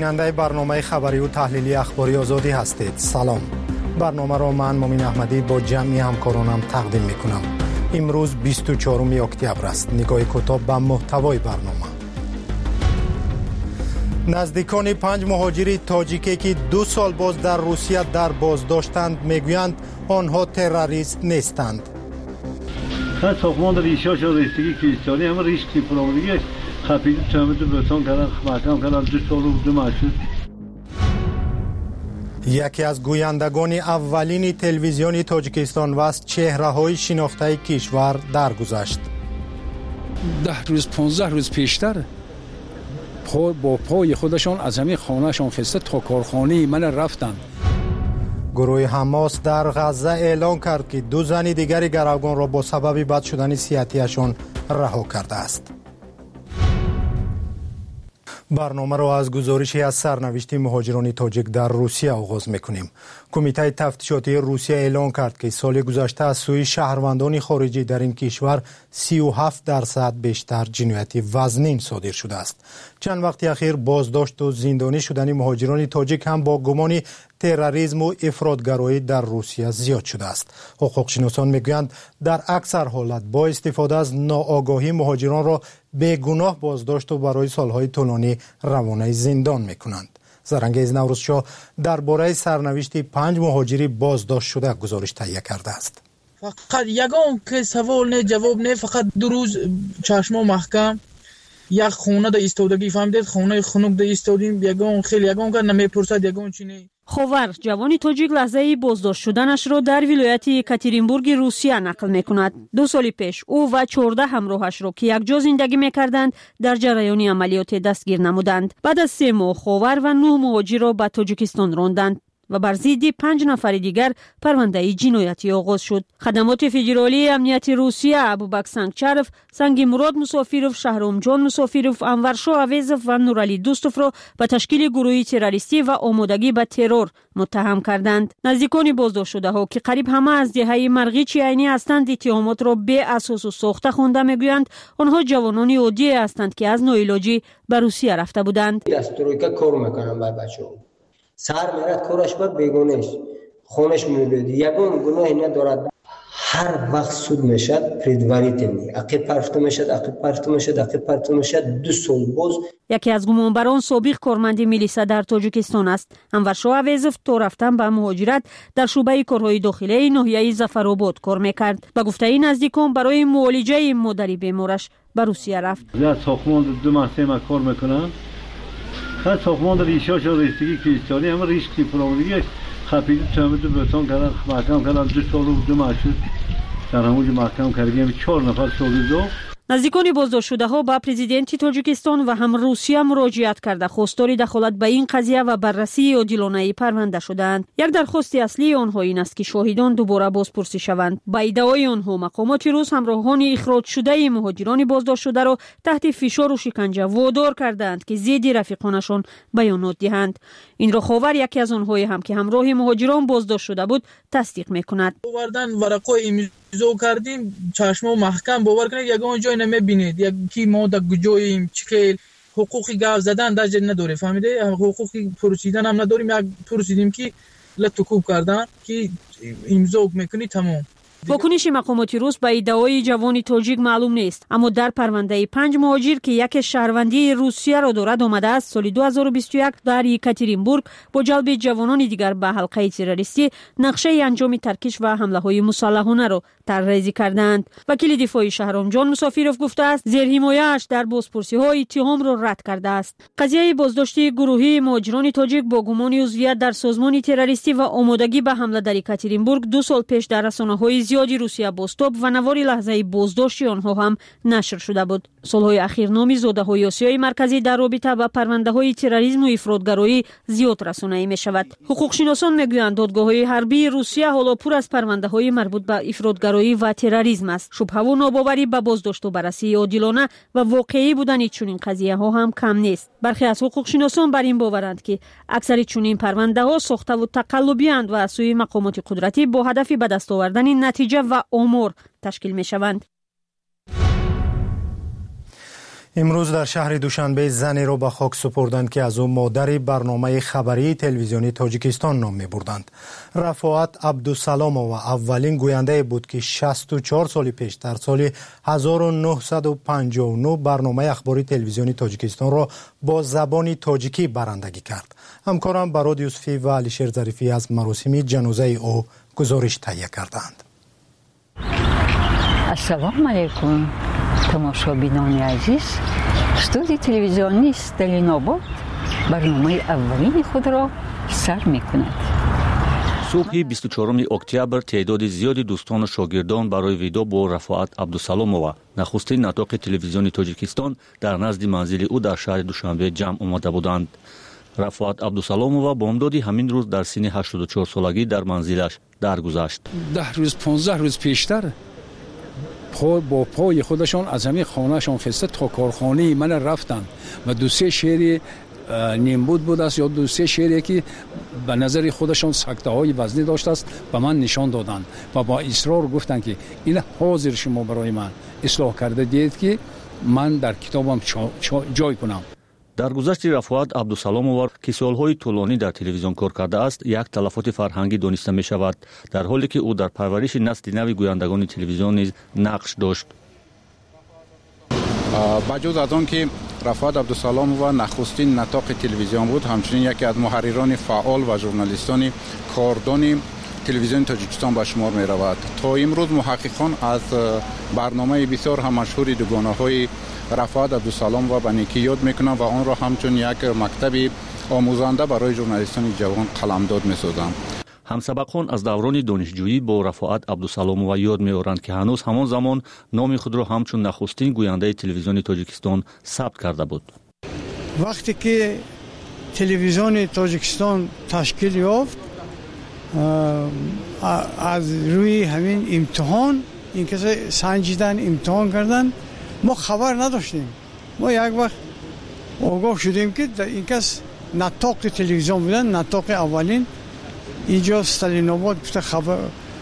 بیننده برنامه خبری و تحلیلی اخباری آزادی هستید. سلام. برنامه را من مومن احمدی با جمعی همکارانم تقدیم میکنم. امروز 24 اکتبر است. نگاه کوتاه به محتوای برنامه. نزدیکان 5 مهاجر تاجیکی که 2 سال باز در روسیه در بازداشتند میگویند آنها تروریست نیستند. ساختمان ریشاش و رسیدگی کریستانی همه ریش کلیپرامونیگه خفیدی تهمت بهتان کردن محکم کردن 2 سال و 2 مشهور. یکی از گویندگان اولین تلویزیون تاجیکستان و از چهره‌های شناخته کشور درگذشت. 10 روز 15 روز پیشتر با پای خودشان از همین خانهشان خسته تا کارخانه من رفتند. گروه حماس در غزه اعلام کرد که 2 زن دیگر گروگان را با سبب بد شدن صحتیشان رها کرده است. برنامه را از گزارشی از سرنوشت مهاجران تاجیک در روسیه آغاز میکنیم. کمیته تفتیشاتی روسیه اعلام کرد که سال گذشته از سوی شهروندان خارجی در این کشور 37% بیشتر جنایت وزنین صادر شده است. چند وقت اخیر بازداشت و زندانی شدن مهاجران تاجیک هم با گمان تروریسم و افراطگرایی در روسیه زیاد شده است. حقوقشناسان میگویند در اکثر حالت با استفاده از ناآگاهی مهاجران را بیگناه بازداشت و برای سالهای طولانی روانه زندان میکنند. زرنگیز نوروزشاه درباره سرنوشت 5 مهاجری بازداشت شده گزارش تهیه کرده است. فقط یگان که سوال نه جواب نه، فقط 2 روز چشم محکم یک خونه در ایستادگی فهمیدید، خونه خنک در ایستادیم، یگان که نمیپرسد یگان چی نه. خاور جوانی تاجیک لحظه بازداشت شدنش را در ولایت یکاترینبورگ روسیه نقل میکند. 2 سال پیش او و 14 همراهش را که یکجا زندگی میکردند در جریان عملیات دستگیر نمودند. بعد از 3 ماه خاور و 9 مهاجر را به تاجیکستان راندند و بر ضد 5 نفر دیگر پرونده جنایتی آغاز شد. خدمات فدرالی امنیت روسیه ابوبکر سنگچرف، سنگ مراد مسافیروف، شهرام جان مسافیروف، انورشاه اویزوف و نورعلی دوستوف را به تشکیل گروهی تروریستی و آمادگی به ترور متهم کردند. نزدیکان بازداشت شده ها که قریب همه از دهه مرغیچ عینی هستند اتهامات را بی اساس و ساخته خوانده میگویند آنها جوانان عادی هستند که از ناعلاجی به روسیه رفته بودند. دستوریکا کار میکنن با بچه‌ها. سر میرد کارش با بیگانه است، خونش میلودی، یگان گناهی ندارد. هر وقت سود میشد پریدواریتنی عقب پرتو میشد 2 سال باز. یکی از گمانبران سابق کارمند میلیسا در تاجیکستان است. انورشاه اویزوف تا رفتن به مهاجرت در شعبه کارهای داخلی ناحیه ظفرآباد کار میکرد. به گفته نزدیکان برای معالجه مادری بیمارش به روسیه رفت. از ساختمان 2 مرتبه کار میکنم. خب ساختمان ریشاش و رسیدگی کریستانی همه ریش کلیپرامونیگه خفیدی تهمت بهتان کردن محکم کردن 2 سال و 2 مشهور. در همونجا محکم کردیم 4 نفر سالوزو. نزدیکان بازداشت شده ها به پرزیدنت تاجیکستان و هم روسیه مراجعت کرده خواستار دخالت به این قضیه و بررسی عادلانه پرونده شدند. یک درخواست اصلی آنها این است که شاهدان دوباره بازپرسی شوند. با ادعای آنها مقامات روس همراهان اخراج شده مهاجران بازداشت شده را تحت فشار و شکنجه وادار کردند که ضد رفیقانشان بیانات دهند. این را خاور یکی از آنها هم که همراه مهاجران بازداشت شده بود تصدیق میکند. آوردن ورقای امضا کردیم، چشم محکم باور کنید یگان جای نمیبینید یکی ما در کجاییم، چه حقوقی گاو زدن در جای نداره، فهمیده؟ حقوقی پرسیدن هم نداریم. یک پرسیدیم که لطفاً کردن که امضا میکنی تمام. واکنش مقامات روس به ادعای جوان تاجیک معلوم نیست، اما در پرونده 5 مهاجر که یک شهروندی روسیه را دارد آمده است سال 2021 در یکاترینبورگ با جلب جوانان دیگر به حلقه تروریستی نقشه انجام ترکش و حمله های مسلحانه را طرحریزی کردند. وکیل دفاعی شهرام جان مسافیروف گفته است زیر حمایه‌اش در بازپرسی های اتهام را رد کرده است. قضیه بازداشت گروهی مهاجران تاجیک با گمان عضویت در سازمان تروریستی و آمادگی به حمله در یکاترینبورگ 2 سال پیش در رسانه‌های زیادی روسیه بازتاب و نوار لحظه بازداشت آنها هم نشر شده بود. سالهای اخیر نام زاده‌های آسیای مرکزی در رابطه با پرونده‌های تروریسم و افراطگرایی زیاد رسانه‌ای می‌شود. حقوقشناسان می‌گویند دادگاه‌های حربی روسیه حالا پر از پرونده‌های مربوط به افراطگرایی و تروریسم است. شبهه و ناباوری به بازداشت و بررسی عادلانه و واقعی بودن چنین قضیه‌ها هم کم نیست. برخی از حقوقشناسان بر این باورند که اکثر چنین پرونده‌ها ساخته و تقلبی‌اند و از سوی مقامات قدرتی با هدف به دست آوردن نتیجه و آمار تشکیل می‌شوند. امروز در شهر دوشنبه زنی را به خاک سپردند که از او مادر برنامه خبری تلویزیونی تاجیکستان نام می‌بردند. رفاعت عبدالسلامووا اولین گوینده بود که 64 سال پیش در سال 1959 برنامه اخباری تلویزیونی تاجیکستان را با زبان تاجیکی برندگی کرد. همکارم براد یوسفی و علیشیر ظریفی از مراسم جنازه او گزارش تهیه کردند. السلام علیکم تماشابینان عزیز. استودیو تلویزیونی استالین‌آباد برنامه اولین خود را سر می‌کند. صبح 24 اکتبر تعداد زیادی دوستان و شاگردان برای ویدیو با رفاعت عبدالسلامووا نخستین ناطق تلویزیونی تاجیکستان در نزد منزل او در شهر دوشنبه جمع آمده بودند. رفاعت عبدالسلامووا بامداد همین روز در سن 84 سالگی در منزلش درگذشت. 10 روز 15 روز پیشتر با پای خودشان از همین خانهشان خسته تا کارخانه من رفتن و دو سه شعر نیمبود بود است یا دو سه شعری که به نظر خودشان سکته های وزنی داشته است به من نشان دادند و با اصرار گفتند که این حاضر شما برای من اصلاح کرده دید که من در کتابم جای کنم. در گذشت رفاعت عبدالسلامووا که سالهای طولانی در تلویزیون کار کرده است یک تلفات فرهنگی دانسته می شود، در حالی که او در پرورش نسل نو گویندگان تلویزیون نیز نقش داشت. بجز از آن که رفاعت عبدالسلامووا نخستین نطاق تلویزیون بود، همچنین یکی از محرران فعال و ژورنالیستان کاردان تلویزیون تاجیکستان به شمار می رود. تا امروز محققان از برنامه بسیار هم مشهور دوگانه‌های رفاعت عبدالسلامووا به نیکی یاد میکنند و آن را همچون یک مکتب آموزنده برای ژورنالیستان جوان قلمداد می‌سازند. همسبقان از دوران دانشجویی با رفاعت عبدالسلامووا یاد می‌آورند که هنوز همان زمان نام خود را همچون نخستین گوینده تلویزیون تاجیکستان ثبت کرده بود. وقتی که تلویزیون تاجیکستان تشکیل یافت، از روی همین امتحان این که سنجیدن امتحان کردن ما خبر نداشتیم. ما یک وقت آگاه شدیم که این کس نطاق تلویزیون بودن، نطاق اولین اینجا استالین‌آباد خبر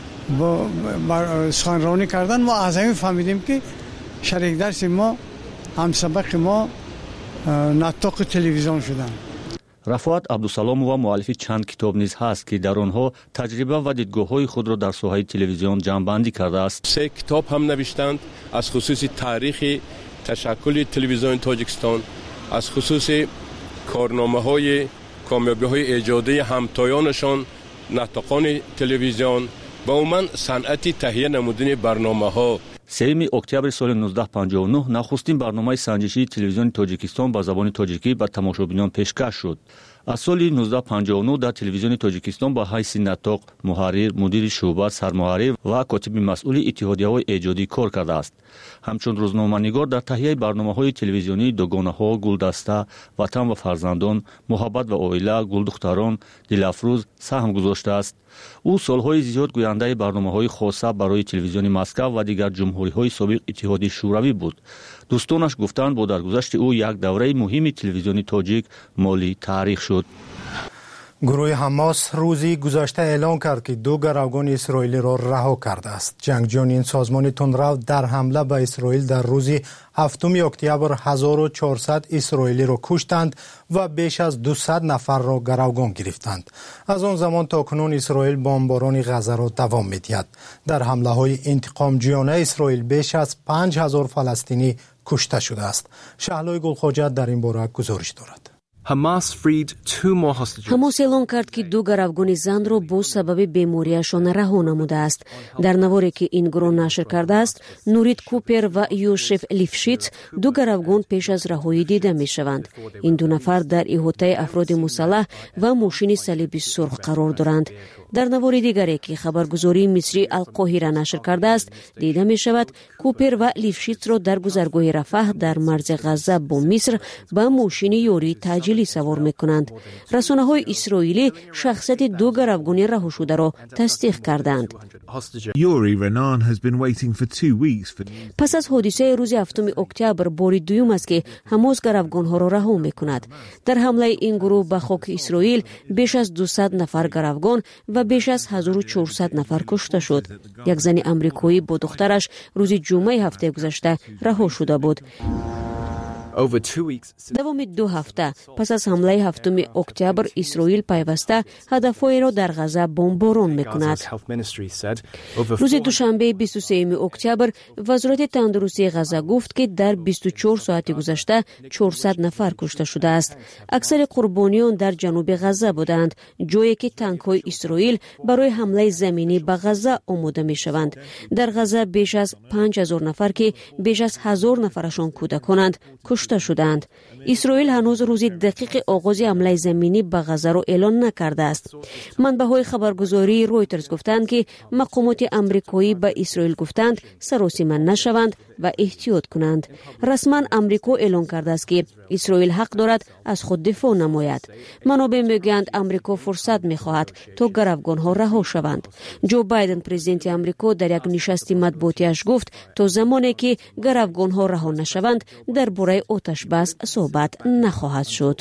سخنرانی کردن. ما از همین فهمیدیم که شریک درس ما همسبق ما نطاق تلویزیون شدن. رفاعت عبدالسلامووا مؤلف چند کتاب نیز هست که در آنها تجربه و دیدگاه‌های خود را در ساحه تلویزیون جمع‌بندی کرده است. 3 کتاب هم نوشتند از خصوص تاریخ تشکل تلویزیون تاجیکستان، از خصوص کارنامه‌های کامیابی‌های ایجادی همتایانشان ناطقان تلویزیون و عموماً صنعت تهیه نمودن برنامه‌ها. 3 اکتبر سال 1959 نخستین برنامه سنجشی تلویزیون تاجیکستان با زبان تاجیکی به تماشابینان پیشکش شد. از سال 1959 در تلویزیون تاجیکستان با حیث نطاق، محرر، مدیر شعبه، سرمحرر و کاتب مسئول اتحادیه‌های ایجادی کار کرده است. همچون روزنامه‌نگار در تهیه برنامه‌های تلویزیونی دوگانه‌ها، گلدسته، وطن و فرزندان، محبت و عائله، گلدختران، دلافروز سهم گذاشته است. او سالهای زیاد گوینده برنامه‌های خاصه برای تلویزیون مسکو و دیگر جمهوری‌های سابق اتحادیه شوروی بود. دوستانش گفتند با درگذشت او یک دوره مهم تلویزیون تاجیک مالی تاریخ شد. گروه حماس روزی گذشته اعلام کرد که 2 گروگان اسرائیلی را رها کرده است. جنگجویان این سازمان تندرو در حمله به اسرائیل در روز 7 اکتبر 1400 اسرائیلی را کشتند و بیش از 200 نفر را گروگان گرفتند. از آن زمان تا کنون اسرائیل بمباران غزه را دوام می‌دهد. در حمله‌های انتقامجویانه اسرائیل بیش از 5000 فلسطینی کشته شده است. شهلای گلخواجه در این باره گزارش دارد. حماس اعلام کرد که 2 گروگان زن را با سبب بیماریشان رها نموده است. در نواری که این گروه نشر کرده است، نورید کوپر و یوشف لیفشیت 2 گروگان پیش از رهایی دیده می شوند. این 2 نفر در احاطه افراد مسلح و ماشین صلیبی سرخ قرار دارند. در نوار دیگری که خبرگزاری مصری القاهره نشر کرده است، دیده می شود کوپر و لیفشیت را در گذرگاه رفح در مرز غزه با مصر با ماشین یوری تاجیلی سوار می کنند. رسانه‌های اسرائیلی شخصیت 2 گروگان رها شده را تصدیق کردند. پس از حادثه روز 7 اکتبر بار دوم است که حماس گروگان‌ها را رها می کند. در حمله این گروه به خاک اسرائیل بیش از 200 نفر گروگان و بیش از 1400 نفر کشته شد. یک زن آمریکایی با دخترش روز جمعه هفته گذشته رها شده بود. давоми 2 ҳафта пас аз ҳамлаи 7 октябр исроил пайваста ҳадафҳоеро дар ғаза бомборон мекунад. рӯзи душанбе 23 октябр вазорати тандурустии ғаза гуфт ки дар 24 соати гузашта 400 нафар кушта шудааст. аксари қурбониён дар ҷануби ғаза буданд, ҷое ки танкҳои исроил барои ҳамлаи заминӣ ба ғаза омода мешаванд. дар ғаза беш аз 5000 нафар ки беш аз 1000 нафарашон кӯдаконанд кушта шуданд. исроил ҳанӯз рӯзи дақиқи оғози ҳамлаи заминӣ ба ғазаро эълон накардааст. манбаъҳои хабаргузории Reuters гуфтанд ки мақомоти амрикоӣ ба исроил гуфтанд саросима нашаванд ва эҳтиёт кунанд. расман амрико эълон кардааст ки исроил ҳақ дорад аз худ дифоъ намояд. манобеъ мегӯянд амрико фурсат мехоҳад то гаравгонҳо раҳо шаванд. ҷо байден президенти амрико дар як нишасти матбуотиаш гуфт то замоне ки гаравгонҳо раҳо нашаванд дар бораи оташбас суҳбат нахоҳад шуд.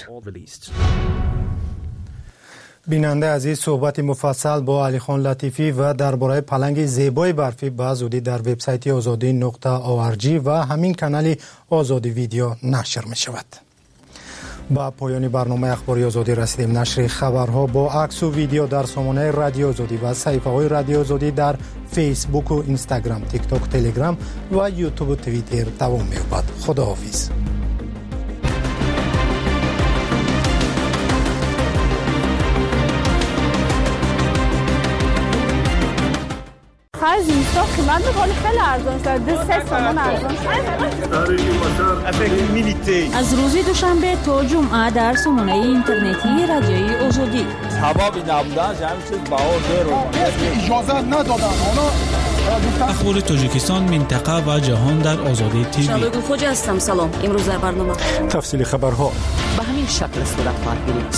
бинанда азиз, суҳбати муфассал бо Алихон Латифӣ ва дар бораи паланги зебои барфӣ ба зудӣ дар вебсайти озодӣ.org ва ҳамин канали Озодӣ видео нашр мешавад. ба поёни барномаи ахбори Озодӣ расидем. нашри хабарҳо бо аксу видео дар сомонаи Радио Озодӣ ва саҳифаҳои Радио Озодӣ дар фейсбуку, инстаграм, тикток, телеграм ва ютубу твиттер давом меёбад. худоҳофиз. زیستا قیمت می‌کنه خیلی ارزان شده 2-3 تومان ارزان شده. از روز دوشنبه تا جمعه در سامانه اینترنتی رادیوی آزادی حبابی نبودن همین چیز بهار زیر اجازه ندادن. اخبار تاجیکستان، منطقه و جهان در آزادی تیوی. شبگون خوجه هستم. سلام. امروز در برنامه تفصیل خبرها به همین شکل صورت خواهد گرفت.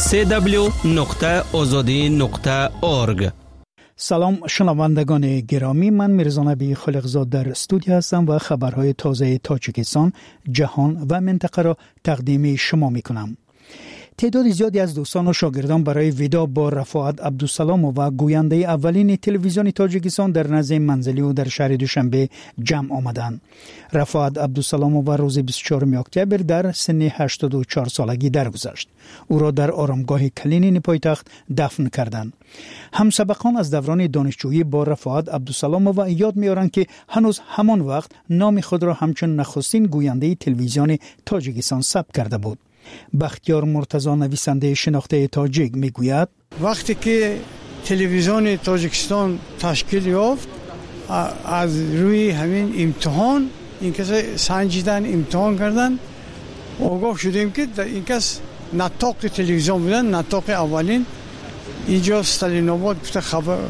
www.azadi.org. سلام شنوندگان گرامی، من میرزا نبی خالقزاد در استودیو هستم و خبرهای تازه تاجیکستان، جهان و منطقه را تقدیم شما میکنم. تعداد زیادی از دوستان و شاگردان برای ودا با رفاعت عبدالسلام و گوینده اولین تلویزیون تاجیکستان در نزد منزلی و در شهر دوشنبه جمع آمدند. رفاعت عبدالسلام و روز 24 اکتبر در سن 84 سالگی درگذشت. او را در آرامگاه کلینی پایتخت دفن کردند. همسبقان از دوران دانشجویی با رفاعت عبدالسلام و یاد می‌آورند که هنوز همان وقت نام خود را همچون نخستین گوینده تلویزیون تاجیکستان ثبت کرده بود. بختیار مرتضی نویسنده شناخته تاجیک میگوید وقتی که تلویزیون تاجیکستان تشکیل یافت، از روی همین امتحان این کس سنجیدن امتحان کردن آگاه شدیم که این کس نطاق تلویزیون بودن، نطاق اولین اینجا استالین آباد خبر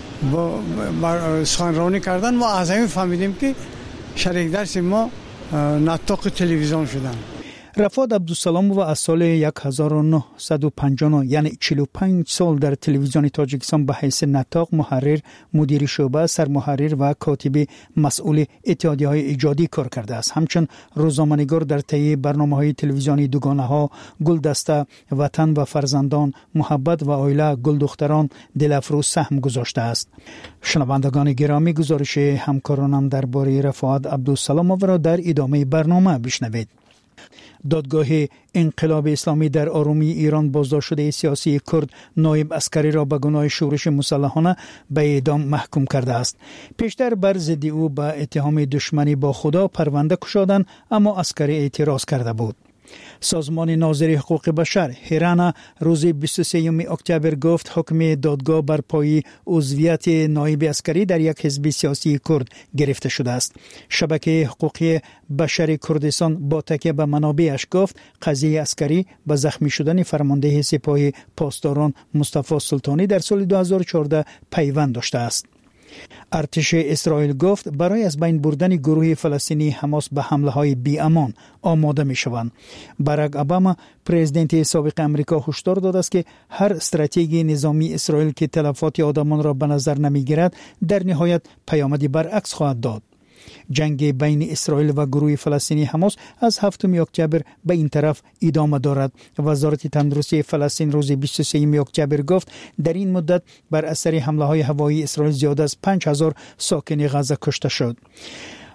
سخنرانی کردن و از همین فهمیدیم که شریک درس ما نطاق تلویزیون شدن. رفاعت عبدالسلام و از سال 1959 یعنی 45 سال در تلویزیون تاجیکستان به حیث نطاق، محرر، مدیر شعبه، سرمحرر و کاتب مسئول اتحادیه‌های ایجادی کار کرده است. همچنین روزنامه‌نگار در طی برنامه‌های تلویزیونی دوگانه‌ها، گلدسته، وطن و فرزندان، محبت و آیله، گلدختران، دلفروز سهم گذاشته است. شنوندگان گرامی، گزارش همکارانم درباره رفاعت عبدالسلام را در ادامه برنامه بشنوید. دادگاه انقلاب اسلامی در ارومیه ایران بازداشت شده سیاسی کرد نایب عسکری را به گناه شورش مسلحانه به اعدام محکوم کرده است. پیشتر بر ضد او به اتهام دشمنی با خدا پرونده گشودند، اما عسکری اعتراض کرده بود. سازمان ناظر حقوق بشر هیرانا روز 23 اکتبر گفت حکم دادگاه بر پای عضویت نایب عسکری در یک حزب سیاسی کرد گرفته شده است. شبکه حقوقی بشر کردستان با تکیه به منابعش گفت قضیه عسکری به زخمی شدن فرمانده سپاه پاسداران مصطفی سلطانی در سال 2014 پیوند داشته است. ارتش اسرائیل گفت برای از بین بردن گروه فلسطینی حماس به حمله‌های بی‌امان آماده می‌شوند. باراک اوباما پرزیدنت سابق آمریکا هشدار داده است که هر استراتژی نظامی اسرائیل که تلفات آدمان را به نظر نمی‌گیرد در نهایت پیامدی برعکس خواهد داد. جنگ بین اسرائیل و گروه فلسطینی حماس از 7 اکتبر به این طرف ادامه دارد. وزارت تندرستی فلسطین روز 23 اکتبر گفت در این مدت بر اثر حمله های هوایی اسرائیل زیاد از 5000 ساکن غزه کشته شد.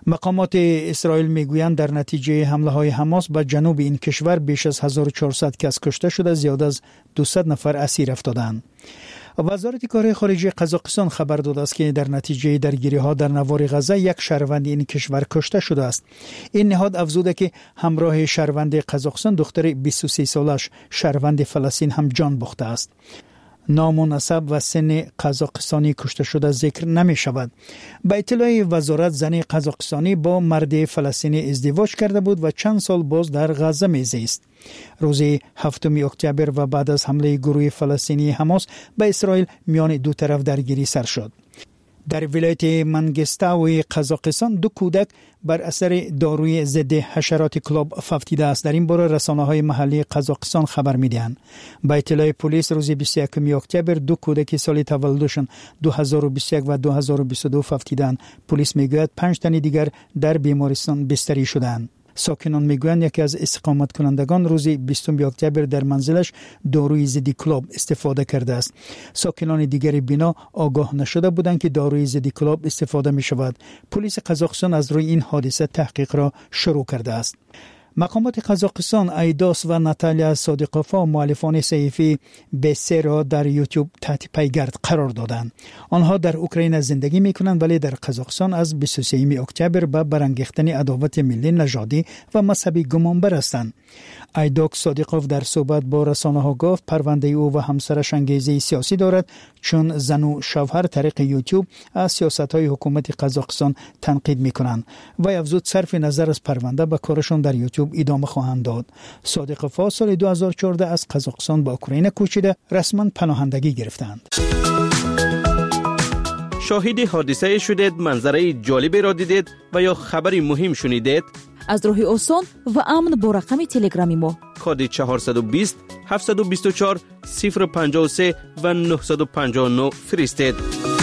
مقامات اسرائیل میگویند در نتیجه حمله های حماس به جنوب این کشور بیش از 1400 کس کشته شده، زیاد از 200 نفر اسیر افتادند. وزارت کار خارجه قزاقستان خبر داده است که در نتیجه درگیری ها در نوار غزه یک شهروند این کشور کشته شده است. این نهاد افزوده که همراه شهروند قزاقستان دختر 23 سالش شهروند فلسطین هم جان باخته است. نام و نسب و سن قزاقستانی کشته شده ذکر نمی شود. به اطلاع وزارت، زن قزاقستانی با مرد فلسطینی ازدواج کرده بود و چند سال باز در غزه میزیست. روز 7 اکتبر و بعد از حمله گروه فلسطینی حماس به اسرائیل میان دو طرف درگیری سر شد. در ولایت منگستاو قزاقستان 2 کودک بر اثر داروی ضد حشرات کلاب فوتیده است. در این باره رسانه‌های محلی قزاقستان خبر می‌دهند. با اطلاع پلیس روز 21 اکتبر 2 کودک سال تولدشان 2021 و 2022 فوتیدند. پلیس میگوید 5 تن دیگر در بیمارستان بستری شدند. ساکنان میگویند یکی از استقامت کنندگان روز 20 اکتبر در منزلش داروی ضد کلاب استفاده کرده است. ساکنان دیگری بنا آگاه نشده بودند که داروی ضد کلاب استفاده می شود. پلیس قزاقستان از روی این حادثه تحقیق را شروع کرده است. مقامات قزاقستان ایداس و ناتالیا صادقوفا مؤلفان صحیفه بسه را در یوتیوب تحت پیگرد قرار دادند. آنها در اوکراین زندگی می‌کنند ولی در قزاقستان از 23 اکتبر به برانگیختن عداوت ملی، نژادی و مذهبی گمانبر هستند. ایداک صادقوف در صحبت با رسانه‌ها گفت پرونده او و همسرش انگیزه سیاسی دارد، چون زن و شوهر طریق یوتیوب از سیاست‌های حکومت قزاقستان تنقید می‌کنند و افزود صرف نظر از پرونده به کارشان در یوتیوب ادامه خواهند داد. صادقوف سال 2014 از قزاقستان به اوکراین کوچیده رسما پناهندگی گرفتند. شاهد حادثه شدید، منظره جالبی را دیدید و یا خبری مهم شنیدید؟ از راه آسان و امن با رقم تلگرامی ما کد 420 724 053 و 959 فرستید.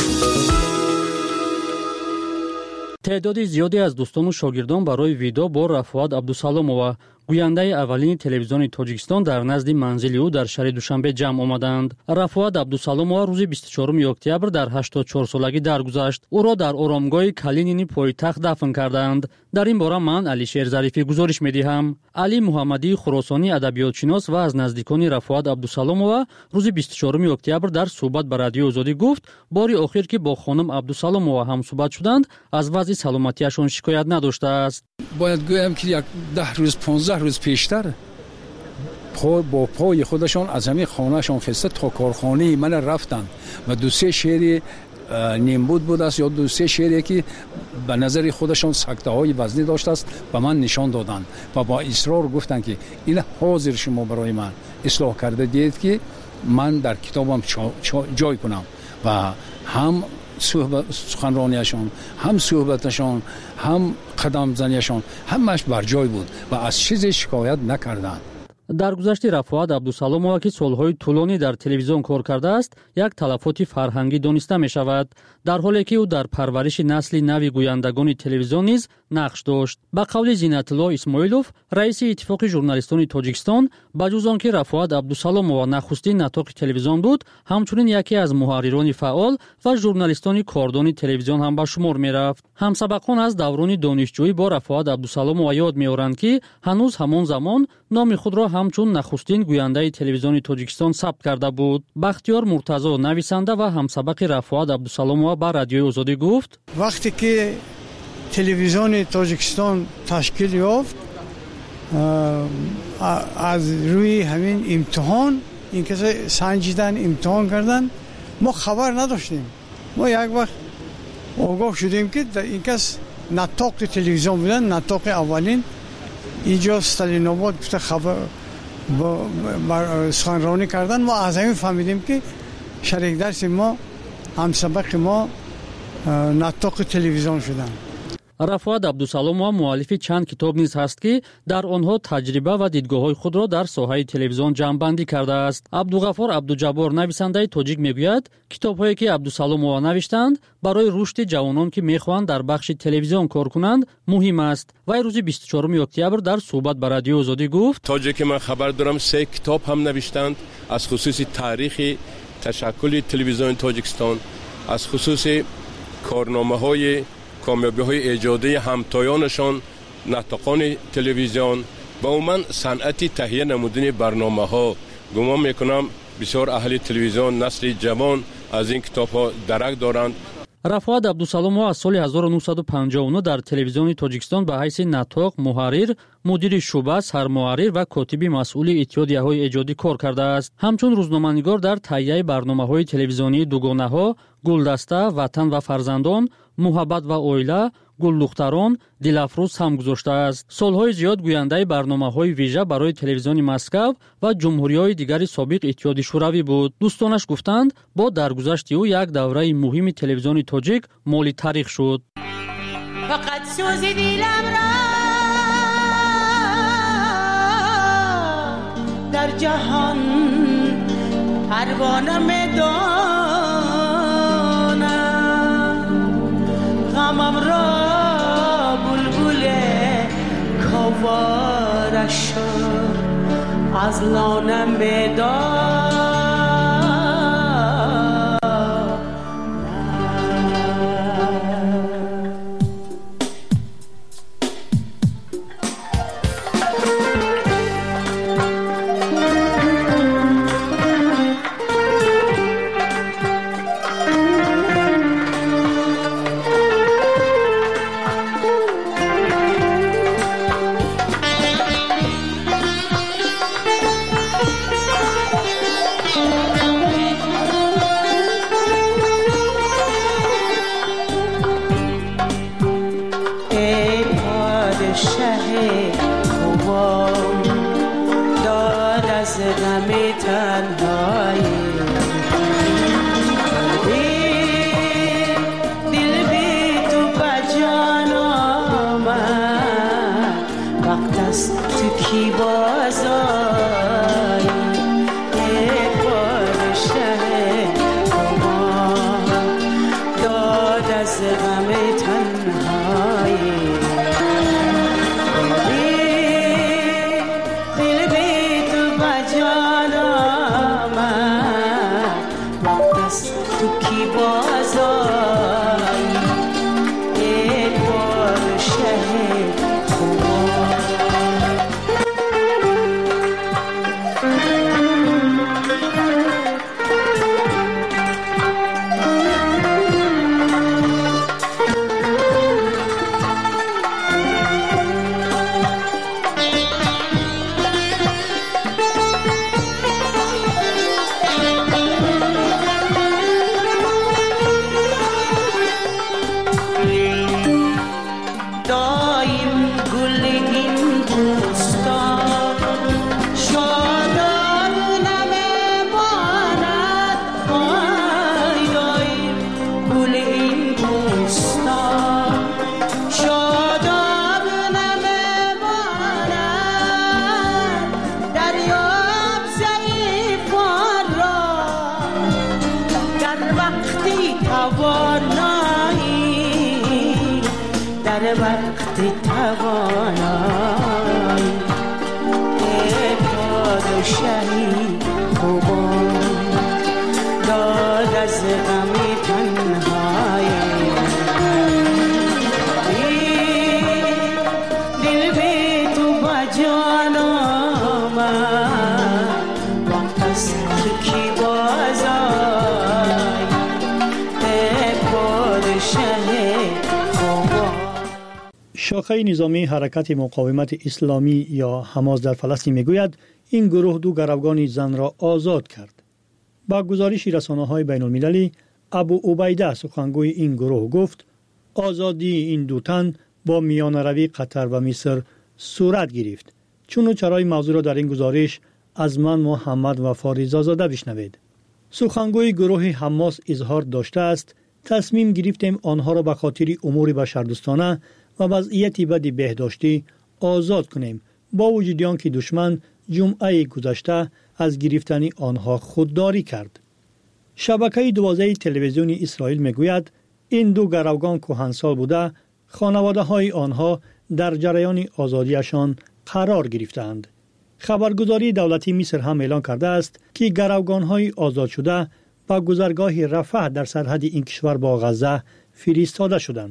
تعداد زیادی از دوستان و شاگردان برای ویدیو با رفعت عبدالسلامова گوینده اولین تلویزیون تاجیکستان در نزد منزل او در شهر دوشنبه جمع آمدند. رفعت عبدالسلامова روز 24 اکتبر در 84 سالگی درگذشت. او را در آرامگاه کالینین پایتخت دفن کردند. در این باره من علیشیر ظریفی گزارش می‌دهم. علی محمدی خراسانی ادبیاتشناس و از نزدیکان رفعت عبدالسلامова روز 24 اکتبر در صحبت با رادیو آزادی گفت باری آخر که با خانم عبدالسلامова هم صحبت شدند از وضع سلامتیشان شکایت نداشته است. باید گویم که یک 10 روز 15 روز پیشتر با پای خودشان از همین خانهشان خسته تا کارخانه من رفتن و 2-3 شعری نیمبود بود است یا 2-3 شعری که به نظر خودشان سکته های وزنی داشته است به من نشان دادند و با اصرار گفتند که این حاضر شما برای من اصلاح کرده دید که من در کتابم جای کنم و هم سخنرانیشان، هم صحبتشان، هم قدم زنیشان همش بر جای بود و از چیزی شکایت نکردند. در گذشته رفعت عبدالسلامова که سالهای طولانی در تلویزیون کار کرده است یک تلفات فرهنگی دانسته می شود، در حالی که او در پرورش نسل نوی گویندگان تلویزیون نیز نقش داشت. به قول زینت الله اسماعیلوف رئیس اتفاق ژورنالیستان تاجیکستان، بجز آنکه رفعت عبدالسلامova نخستین نطاق تلویزیون بود، همچنین یکی از محرران فعال و ژورنالیستان کاردان تلویزیون هم به شمار می رفت. همسبقان از دوران دانشجویی با رفعت عبدالسلامova یاد می آورند که هنوز همان زمان نام خود را همچون نخستین گوینده تلویزیون تاجیکستان ثبت کرده بود. بختیار مرتضی نویسنده و همسبق رفعت عبدالسلامova با رادیو آزادی گفت وقتی که تلویزیون تاجیکستان تشکیل یافت از روی همین امتحان این که سنجیدن امتحان کردن ما خبر نداشتیم. ما یک وقت آگاه شدیم که این کس نطاق تلویزیون بودن، نطاق اولین اینجا استالین‌آباد گفته خبر سخنرانی کردن. ما از همین فهمیدیم که شریک درس ما همسبق ما نطاق تلویزیون شدن. رفعت عبدالسلامova مؤلف چند کتاب نیز هست که در آنها تجربه و دیدگاه‌های خود را در ساحه تلویزیون جمع‌بندی کرده است. عبدالغفار عبدالجبار نویسنده تاجیک میگوید کتاب‌هایی که عبدالسلامova نوشتند برای رشد جوانان که می‌خواهند در بخش تلویزیون کار کنند مهم است. و روز 24 اکتبر در صحبت با رادیو آزادی گفت تا که من خبر دارم 3 کتاب هم نوشتند از خصوص تاریخ تشکل تلویزیون تاجیکستان، از خصوص کارنامه‌های کامیابی‌های ایجادی همتایانشان ناطقان تلویزیون و عموما صنعت تهیه نمودن برنامه‌ها. گمان میکنم بسیار اهل تلویزیون نسل جوان از این کتاب‌ها درک دارند. рафоат абдусаломов аз соли 1959 дар телевизиони тоҷикистон ба ҳайси натоқ, муҳаррир, мудири шуъба, сармуҳаррир ва котиби масъули иттиҳодияҳои эҷодӣ кор кардааст. ҳамчун рӯзноманигор дар таҳияи барномаҳои телевизионии дугонаҳо, гулдаста, ватан ва фарзандон, муҳаббат ва оила, гулдухтарон, дилафрӯз ҳам гузоштааст. солҳои зиёд гӯяндаи барномаҳои вижа барои телевизиони Москав ва ҷумҳуриҳои дигари собиқ иттиҳоди шӯравӣ буд. дӯстонаш гуфтанд, бо даргузашти ӯ як давраи муҳими телевизиони тоҷик моли таърих шуд. фақат сӯзи дилам ра дар ҷаҳон парвона медонам, ғамам ро وارش از لانم بدار. شاخه نظامی حرکت مقاومت اسلامی یا حماس در فلسطین میگوید این گروه دو گروگان زن را آزاد کرد. با گزارش رسانه‌های بین‌المللی، ابو عبیده سخنگوی این گروه گفت آزادی این دو تن با میانروی قطر و مصر صورت گرفت. چون و چرای موضوع را در این گزارش از من محمد و فاریزا زاده بشنوید. سخنگوی گروه حماس اظهار داشته است تصمیم گرفتیم آنها را به خاطر امور بشردوستانه و وضعیت بد بهداشتی آزاد کنیم، با وجود آنکه دشمن جمعه گذشته از گرفتن آنها خودداری کرد. شبکه 12 تلویزیونی اسرائیل میگوید این دو گروگان کهنسال بوده، خانواده های آنها در جریان آزادیشان قرار گرفتند. خبرگزاری دولتی مصر هم اعلان کرده است که گروگان های آزاد شده به گذرگاه رفح در سرحد این کشور با غزه فرستاده شدند.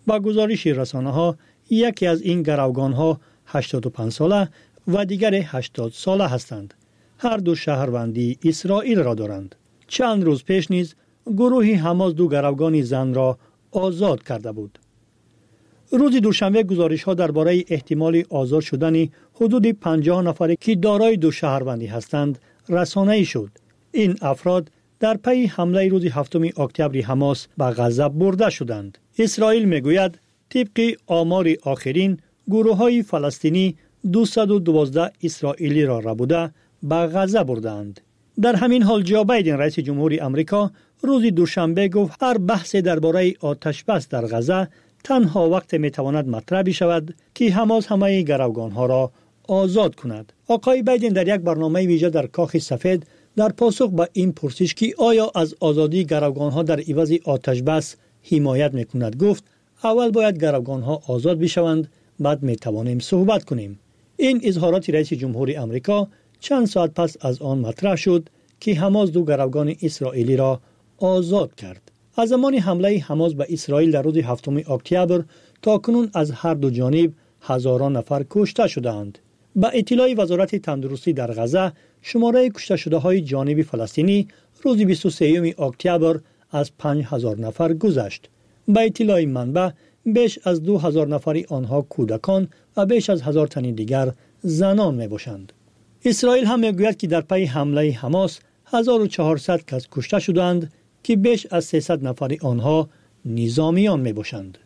با گزارش رسانه‌ها یکی از این گروگان‌ها 85 ساله و دیگر 80 ساله هستند. هر دو شهروندی اسرائیل را دارند. چند روز پیش نیز گروهی حماس دو گروگان زن را آزاد کرده بود. روز دوشنبه گزارش‌ها درباره احتمال آزاد شدن حدود 50 نفر که دارای دو شهروندی هستند رسانه‌ای شد. این افراد در پی حمله روز 7 اکتبر حماس به غزه برده شدند. اسرائیل میگوید طبق آمار آخرین گروه‌های فلسطینی 212 اسرائیلی را ربوده به غزه بردند. در همین حال جو بایدن رئیس جمهوری آمریکا روز دوشنبه گفت هر بحث درباره آتش بس در غزه تنها وقت میتواند مطرح بشود که حماس همه گروگانها را آزاد کند. آقای بایدن در یک برنامه ویژه در کاخ سفید در پاسخ به این پرسش که آیا از آزادی گروگانها در عوض آتش بس حمایت میکند گفت اول باید گروگانها آزاد بشوند، بعد میتوانیم صحبت کنیم. این اظهارات رئیس جمهوری آمریکا چند ساعت پس از آن مطرح شد که حماس دو گروگان اسرائیلی را آزاد کرد. از زمان حمله حماس به اسرائیل در روز 7 اکتبر تا کنون از هر دو جانب هزاران نفر کشته شدند. با اطلاع وزارت تندرستی در غزه شماره کشته شده های جانب فلسطینی روز 23 اکتبر از 5000 نفر گذشت. با اطلاع منبع بیش از 2000 نفر آنها کودکان و بیش از 1000 تن دیگر زنان می باشند. اسرائیل هم میگوید که در پی حمله حماس 1400 کس کشته شدند که بیش از 300 نفر آنها نظامیان می باشند.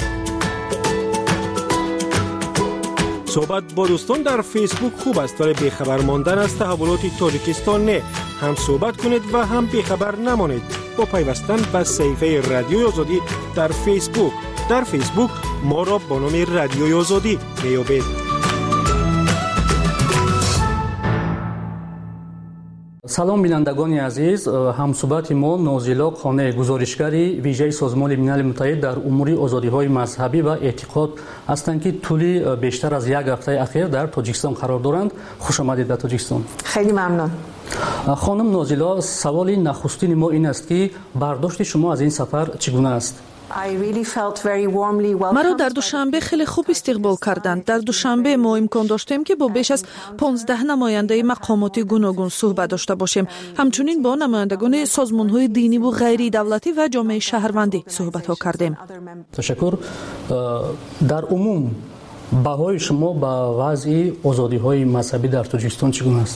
صحبت با دوستان در فیسبوک خوب است ولی بیخبر ماندن از تحولات تاجیکستان نه. هم صحبت کنید و هم بیخبر نمانید با پیوستن به صفحه رادیوی آزادی در فیسبوک. در فیسبوک ما را با نام رادیوی آزادی میابید. салом бинандагони азиз, ҳамсӯҳбати мо Нозила Қонеи гузоришгари вижаи Созмони Милали Муттаҳид дар умури озодиҳои мазҳабӣ ва эътиқод ҳастанд ки тӯли бештар аз як ҳафтаи ахир дар Тоҷикистон қарор доранд. Хушомадед дар Тоҷикистон. خیلی ممنون. خانم نازیلا، سوالی نخستین ما این است که برداشت شما از این سفر چگونه است؟ مرا در دوشنبه خیلی خوب استقبال کردند. در دوشنبه ما امکان داشتیم که با بیش از 15 نماینده مقامات گوناگون صحبت داشته باشیم. همچنین با نمایندگان سازمان‌های دینی و غیر دولتی و جامعه شهروندی صحبت‌ها کردیم. تشکر. در عموم بهای شما با وضع آزادی‌های مذهبی در تاجیکستان چگونه است؟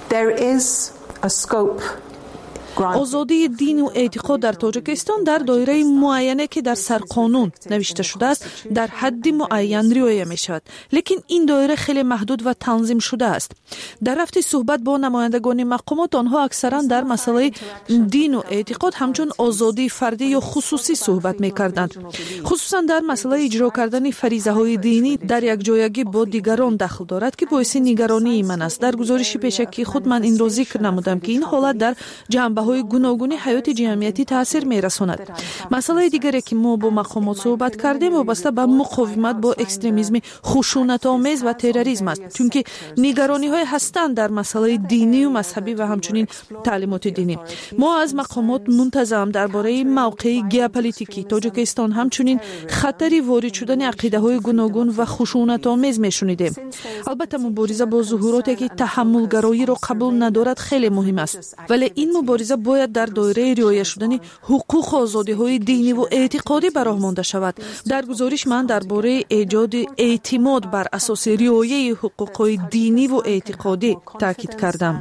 آزادی دین و اعتقاد در تاجیکستان در دایره معینه که در سرقانون نوشته شده است در حد معین رعایت می شود، لیکن این دایره خیلی محدود و تنظیم شده است. در رفت صحبت با نمایندگان مقامات آنها اکثرا در مسئله دین و اعتقاد همچون آزادی فردی یا خصوصی صحبت می کردند، خصوصا در مسئله اجرا کردن فریضه های دینی در یک جایگی با دیگران دخل دارد که باعث نگرانی من است. در گزارش پیشکی خود من این را ذکر نمودم که این حالت در جنبه های گوناگون حیات جمعیتی تاثیر میرساند. مسئله دیگری که ما با مقامات صحبت کردیم وابسته به مقاومت با اکستریمیسم خشونت آمیز و تروریسم است، چون که نگرانی های هستند در مسئله دینی و مذهبی و همچنین تعلیمات دینی. ما از مقامات منتظم درباره موقع ژئوپلیتیکی تاجیکستان همچنین خطری وارد شدن عقیده های گوناگون و خشونت آمیز میشنیدیم. البته مبارزه با ظهوراتی که تحملگرایی را قبول ندارد خیلی مهم است، ولی این مبارزه باید در دایره رعایت شدن حقوق و آزادی‌های دینی و اعتقادی به راه مانده شود. در گزارش من درباره ایجاد اعتماد بر اساس رعایت حقوق‌های دینی و اعتقادی تاکید کردم.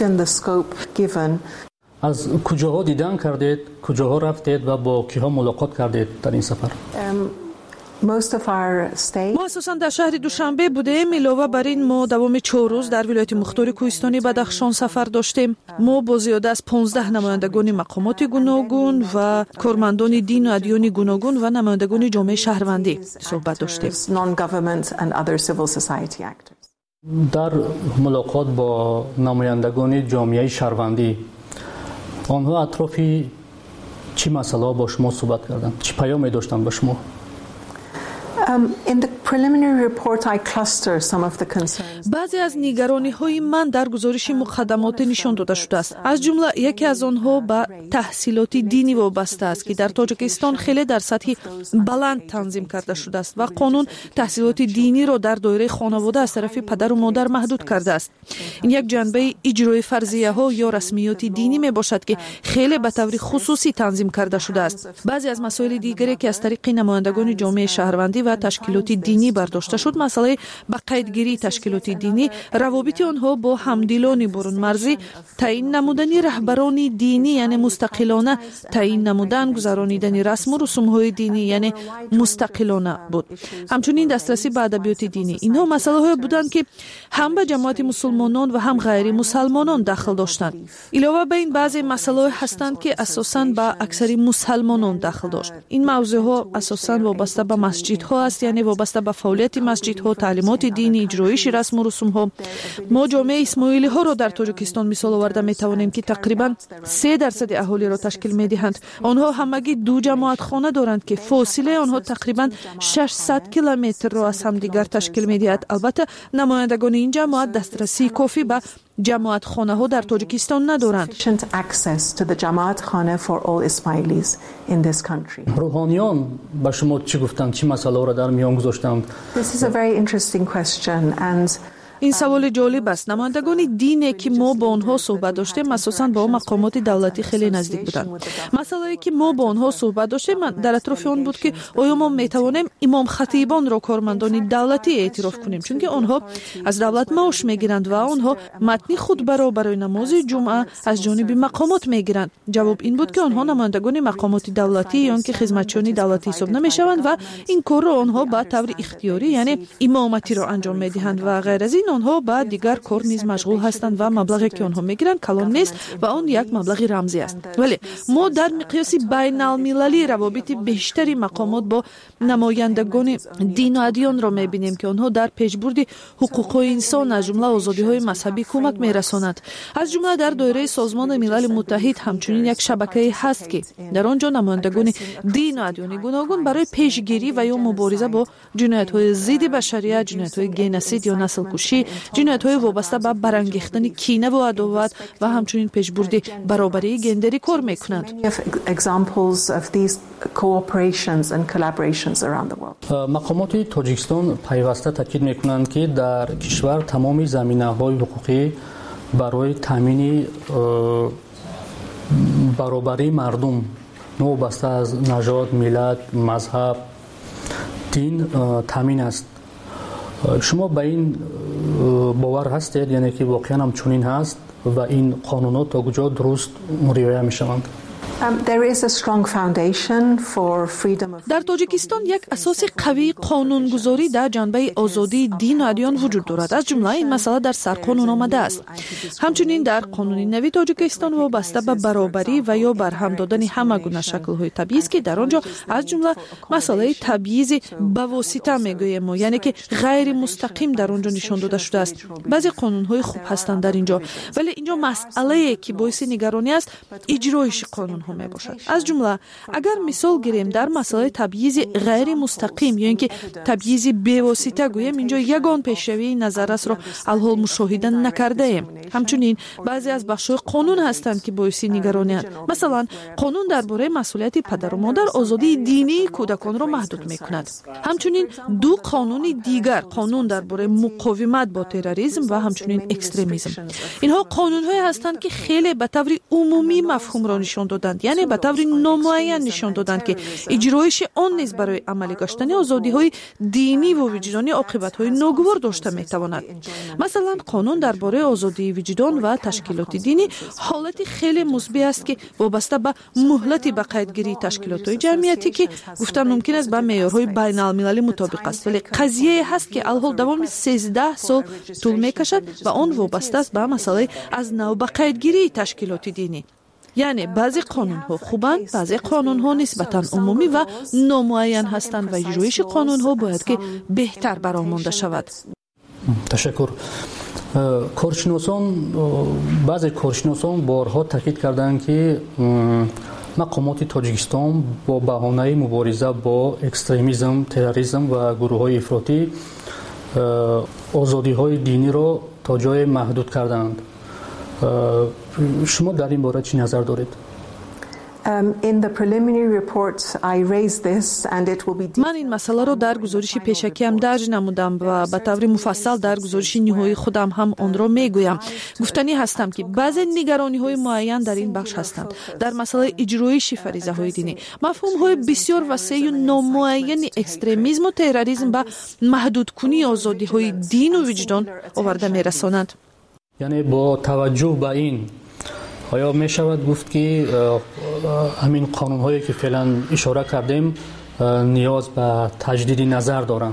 از کجاها دیدن کردید، کجاها رفتید و با کیها ملاقات کردید در این سفر؟ ما اساساً در شهر دوشنبه بودیم. علاوه بر این ما دوام 4 روز در ولایت مختار کوهستانی بدخشان سفر داشتیم. ما با زیاده از 15 نمایندگان مقامات گوناگون و کارمندان دین و ادیان گوناگون و نمایندگان جامعه شهروندی صحبت داشتیم. در ملاقات با نمایندگان جامعه شهروندی آنها اطراف چه مسئله با شما صحبت کردند؟ چه پیامی داشتند با شما؟ баъзе аз нигарониҳои ман дар гузориши муқаддамоте нишон дода шудааст. аз ҷумла яке аз онҳо ба таҳсилоти динӣ вобаста аст ки дар Тоҷикистон хеле дар сатҳи баланд танзим карда шудааст ва қонун таҳсилоти диниро дар доираи хонавода аз тарафи падару модар маҳдуд кардааст. ин як ҷанбаи иҷрои фарзияҳо ё расмиёти динӣ мебошад ки хеле ба таври хусусӣ танзим карда шудааст. баъзе аз масоили дигаре ки аз тариқи намояндагони ҷомеаи шаҳрвандӣ ва ташкилоти динӣ бардошта шуд, масъалаи ба қайдгирии ташкилоти динӣ, равобити онҳо бо ҳамдилони бурунмарзӣ, таъин намудани раҳбарони динӣ, яъне мустақилона таъин намудан, гузаронидани расму русумҳои динӣ, яъне мустақилона буд. ҳамчунин дастрасӣ ба адабиёти динӣ. инҳо масъалаҳое буданд ки ҳам ба ҷамоати мусулмонон ва ҳам ғайри мусалмонон дахл доштанд. илова ба ин баъзе масъалаҳое ҳастанд ки асосан ба аксари мусалмонон дахл дошт. ин мавзӯъҳо асосан вобаста ба масҷидҳо аст, яъне вобаста ба фаъолияти масҷидҳо, таълимоти динӣ, иҷроиши расму русумҳо. мо ҷомеаи исмоилиҳоро дар Тоҷикистон мисол оварда метавонем ки тақрибан 3% аҳолиро ташкил медиҳанд. онҳо ҳамагӣ 2 ҷамоатхона доранд ки фосилаи онҳо тақрибан 600 километрро аз ҳамдигар ташкил медиҳад. албатта намояндагони ин ҷамоат дастрасии кофӣ ба ҷамоатхонаҳо дар Тоҷикистон надоранд. рӯҳониён ба шумо чӣ гуфтанд, чӣ масъалаҳоро дар миён гузоштанд? ин саволи ҷолиб аст. намояндагони дине ки мо бо онҳо суҳбат доштем асосан ба мақомоти давлатӣ хеле наздик буданд. масъалае ки мо бо онҳо суҳбат доштем дар атрофи он буд ки оё мо метавонем имомхатибонро кормандони давлатӣ эътироф кунем, чунки онҳо аз давлат маош мегиранд ва онҳо матни хутбаро барои намози ҷумъа аз ҷониби мақомот мегиранд. ҷавоб ин буд ки онҳо намояндагони мақомоти давлатӣ ён ки хизматчиёни давлатӣ ҳисоб намешаванд ва ин корро онҳо ба таври ихтиёрӣ, яъне имоматиро анҷом медиҳанд ва ғайр аз ин онҳо ба дигар кор низ машғул ҳастанд ва маблағе ки онҳо мегиранд калон нест ва он як маблағи рамзӣ аст. вале мо дар миқёси байналмилалӣ равобити бештари мақомот бо намояндагони дину адёнро мебинем ки онҳо дар пешбурди ҳуқуқҳои инсон аз ҷумла озодиҳои мазҳабӣ кӯмак мерасонанд. аз ҷумла дар доираи Созмони Милали Муттаҳид ҳамчунин як шабакае ҳаст ки дар он ҷо намояндагони дину адёни гуногун барои пешгирӣ ва ё мубориза бо ҷиноятҳои зидди башарият, ҷиноятҳои геноцид ё наслкушӣ, ҷиноятҳои вобаста ба барангехтани кинаву адоват ва ҳамчунин пешбурди баробарии гендерӣ кор мекунанд. мақомоти Тоҷикистон пайваста таъкид мекунанд ки дар кишвар тамоми заминаҳои ҳуқуқӣ барои таъмини баробарии мардум новобаста аз нажод, миллат, мазҳаб, дин таъмин аст. шумо ба ин бовар ҳастед, яъне ки воқеан ҳам чунин ҳаст ва ин қонунот то куҷо дуруст риоя мешаванд? дар Тоҷикистон як асоси қавии қонунгузорӣ дар ҷанбаи озодии дину адён вуҷуд дорад. аз ҷумла ин масъала дар сарқонун омадааст. ҳамчунин дар қонуни нави Тоҷикистон вобаста ба баробарӣ ва ё барҳам додани ҳама гуна шаклҳои табъиз ки дар он ҷо аз ҷумла масъалаи табъизи ба восита мегӯем мо, яъне ки ғайри мустақим дар он ҷо нишон дода шудааст. баъзе қонунҳои хуб ҳастанд дар ин ҷо, вале ин ҷо масъалае ки боиси нигаронӣ аст иҷроиши қонунҳо мебошад. аз ҷумла агар мисол гирем дар масъалаи табъизи ғайри мустақим ё ин ки табъизи бевосита гӯем, ин ҷо ягон пешравии назаррасро алҳол мушоҳида накардаем. ҳамчунин баъзе аз бахшҳои қонун ҳастанд ки боиси нигаронианд. масалан қонун дар бораи масъулияти падару модар озодии динии кӯдаконро маҳдуд мекунад. ҳамчунин ду қонуни дигар, қонун дар бораи муқовимат бо терроризм ва ҳамчунин экстремизм. инҳо қонунҳое ҳастанд ки хеле ба таври умумӣ мафҳумро нишон доданд, яъне ба таври номуайян нишон доданд ки иҷроиши он низ барои амалӣ гаштани озодиҳои диниву виҷдонӣ оқибатҳои ногувор дошта метавонад. масалан қонун дар бораи озодии виҷдон ва ташкилоти динӣ ҳолати хеле мусбӣ аст ки вобаста ба муҳлати ба қайдгирии ташкилотҳои ҷамъиятӣ ки гуфтан мумкин аст ба меъёрҳои байналмилалӣ мутобиқ аст, вале қазияе ҳаст ки алҳол давоми 13 сол тӯл мекашад ва он вобаста аст ба масъалаи аз нав ба қайдгирии ташкилоти динӣ. яъне баъзе қонунҳо хубанд, баъзе қонунҳо нисбатан умумӣ ва номуайян ҳастанд ва иҷроиши қонунҳо бояд ки беҳтар баромонда шавад. ташаккур. коршиносон баъзе коршиносон борҳо таъкид карданд ки мақомоти Тоҷикистон бо баҳонаи мубориза бо экстремизм, терроризм ва гурӯҳҳои ифротӣ озодиҳои диниро то ҷое маҳдуд карданд. шумо дар ин бора чӣ назар доред? ман ин масъаларо дар гузориши пешакиам дарҷ намудам ва ба таври муфассал дар гузориши ниҳоии худам ҳам онро мегӯям. Гуфтанӣ ҳастам, ки баъзе нигарониҳои муайян дар ин бахш ҳастанд. Дар масъалаи иҷроиши фаризаҳои динӣ мафҳумҳои бисёр васеъу номуайяни экстремизму терроризм ба маҳдудкунии озодиҳои дину виҷдон оварда мерасонанд. яъне бо таваҷҷӯҳ ба ин оё мешавад гуфт, ки ҳамин қонунҳое ки феълан ишора кардем ниёз ба таҷдиди назар доранд?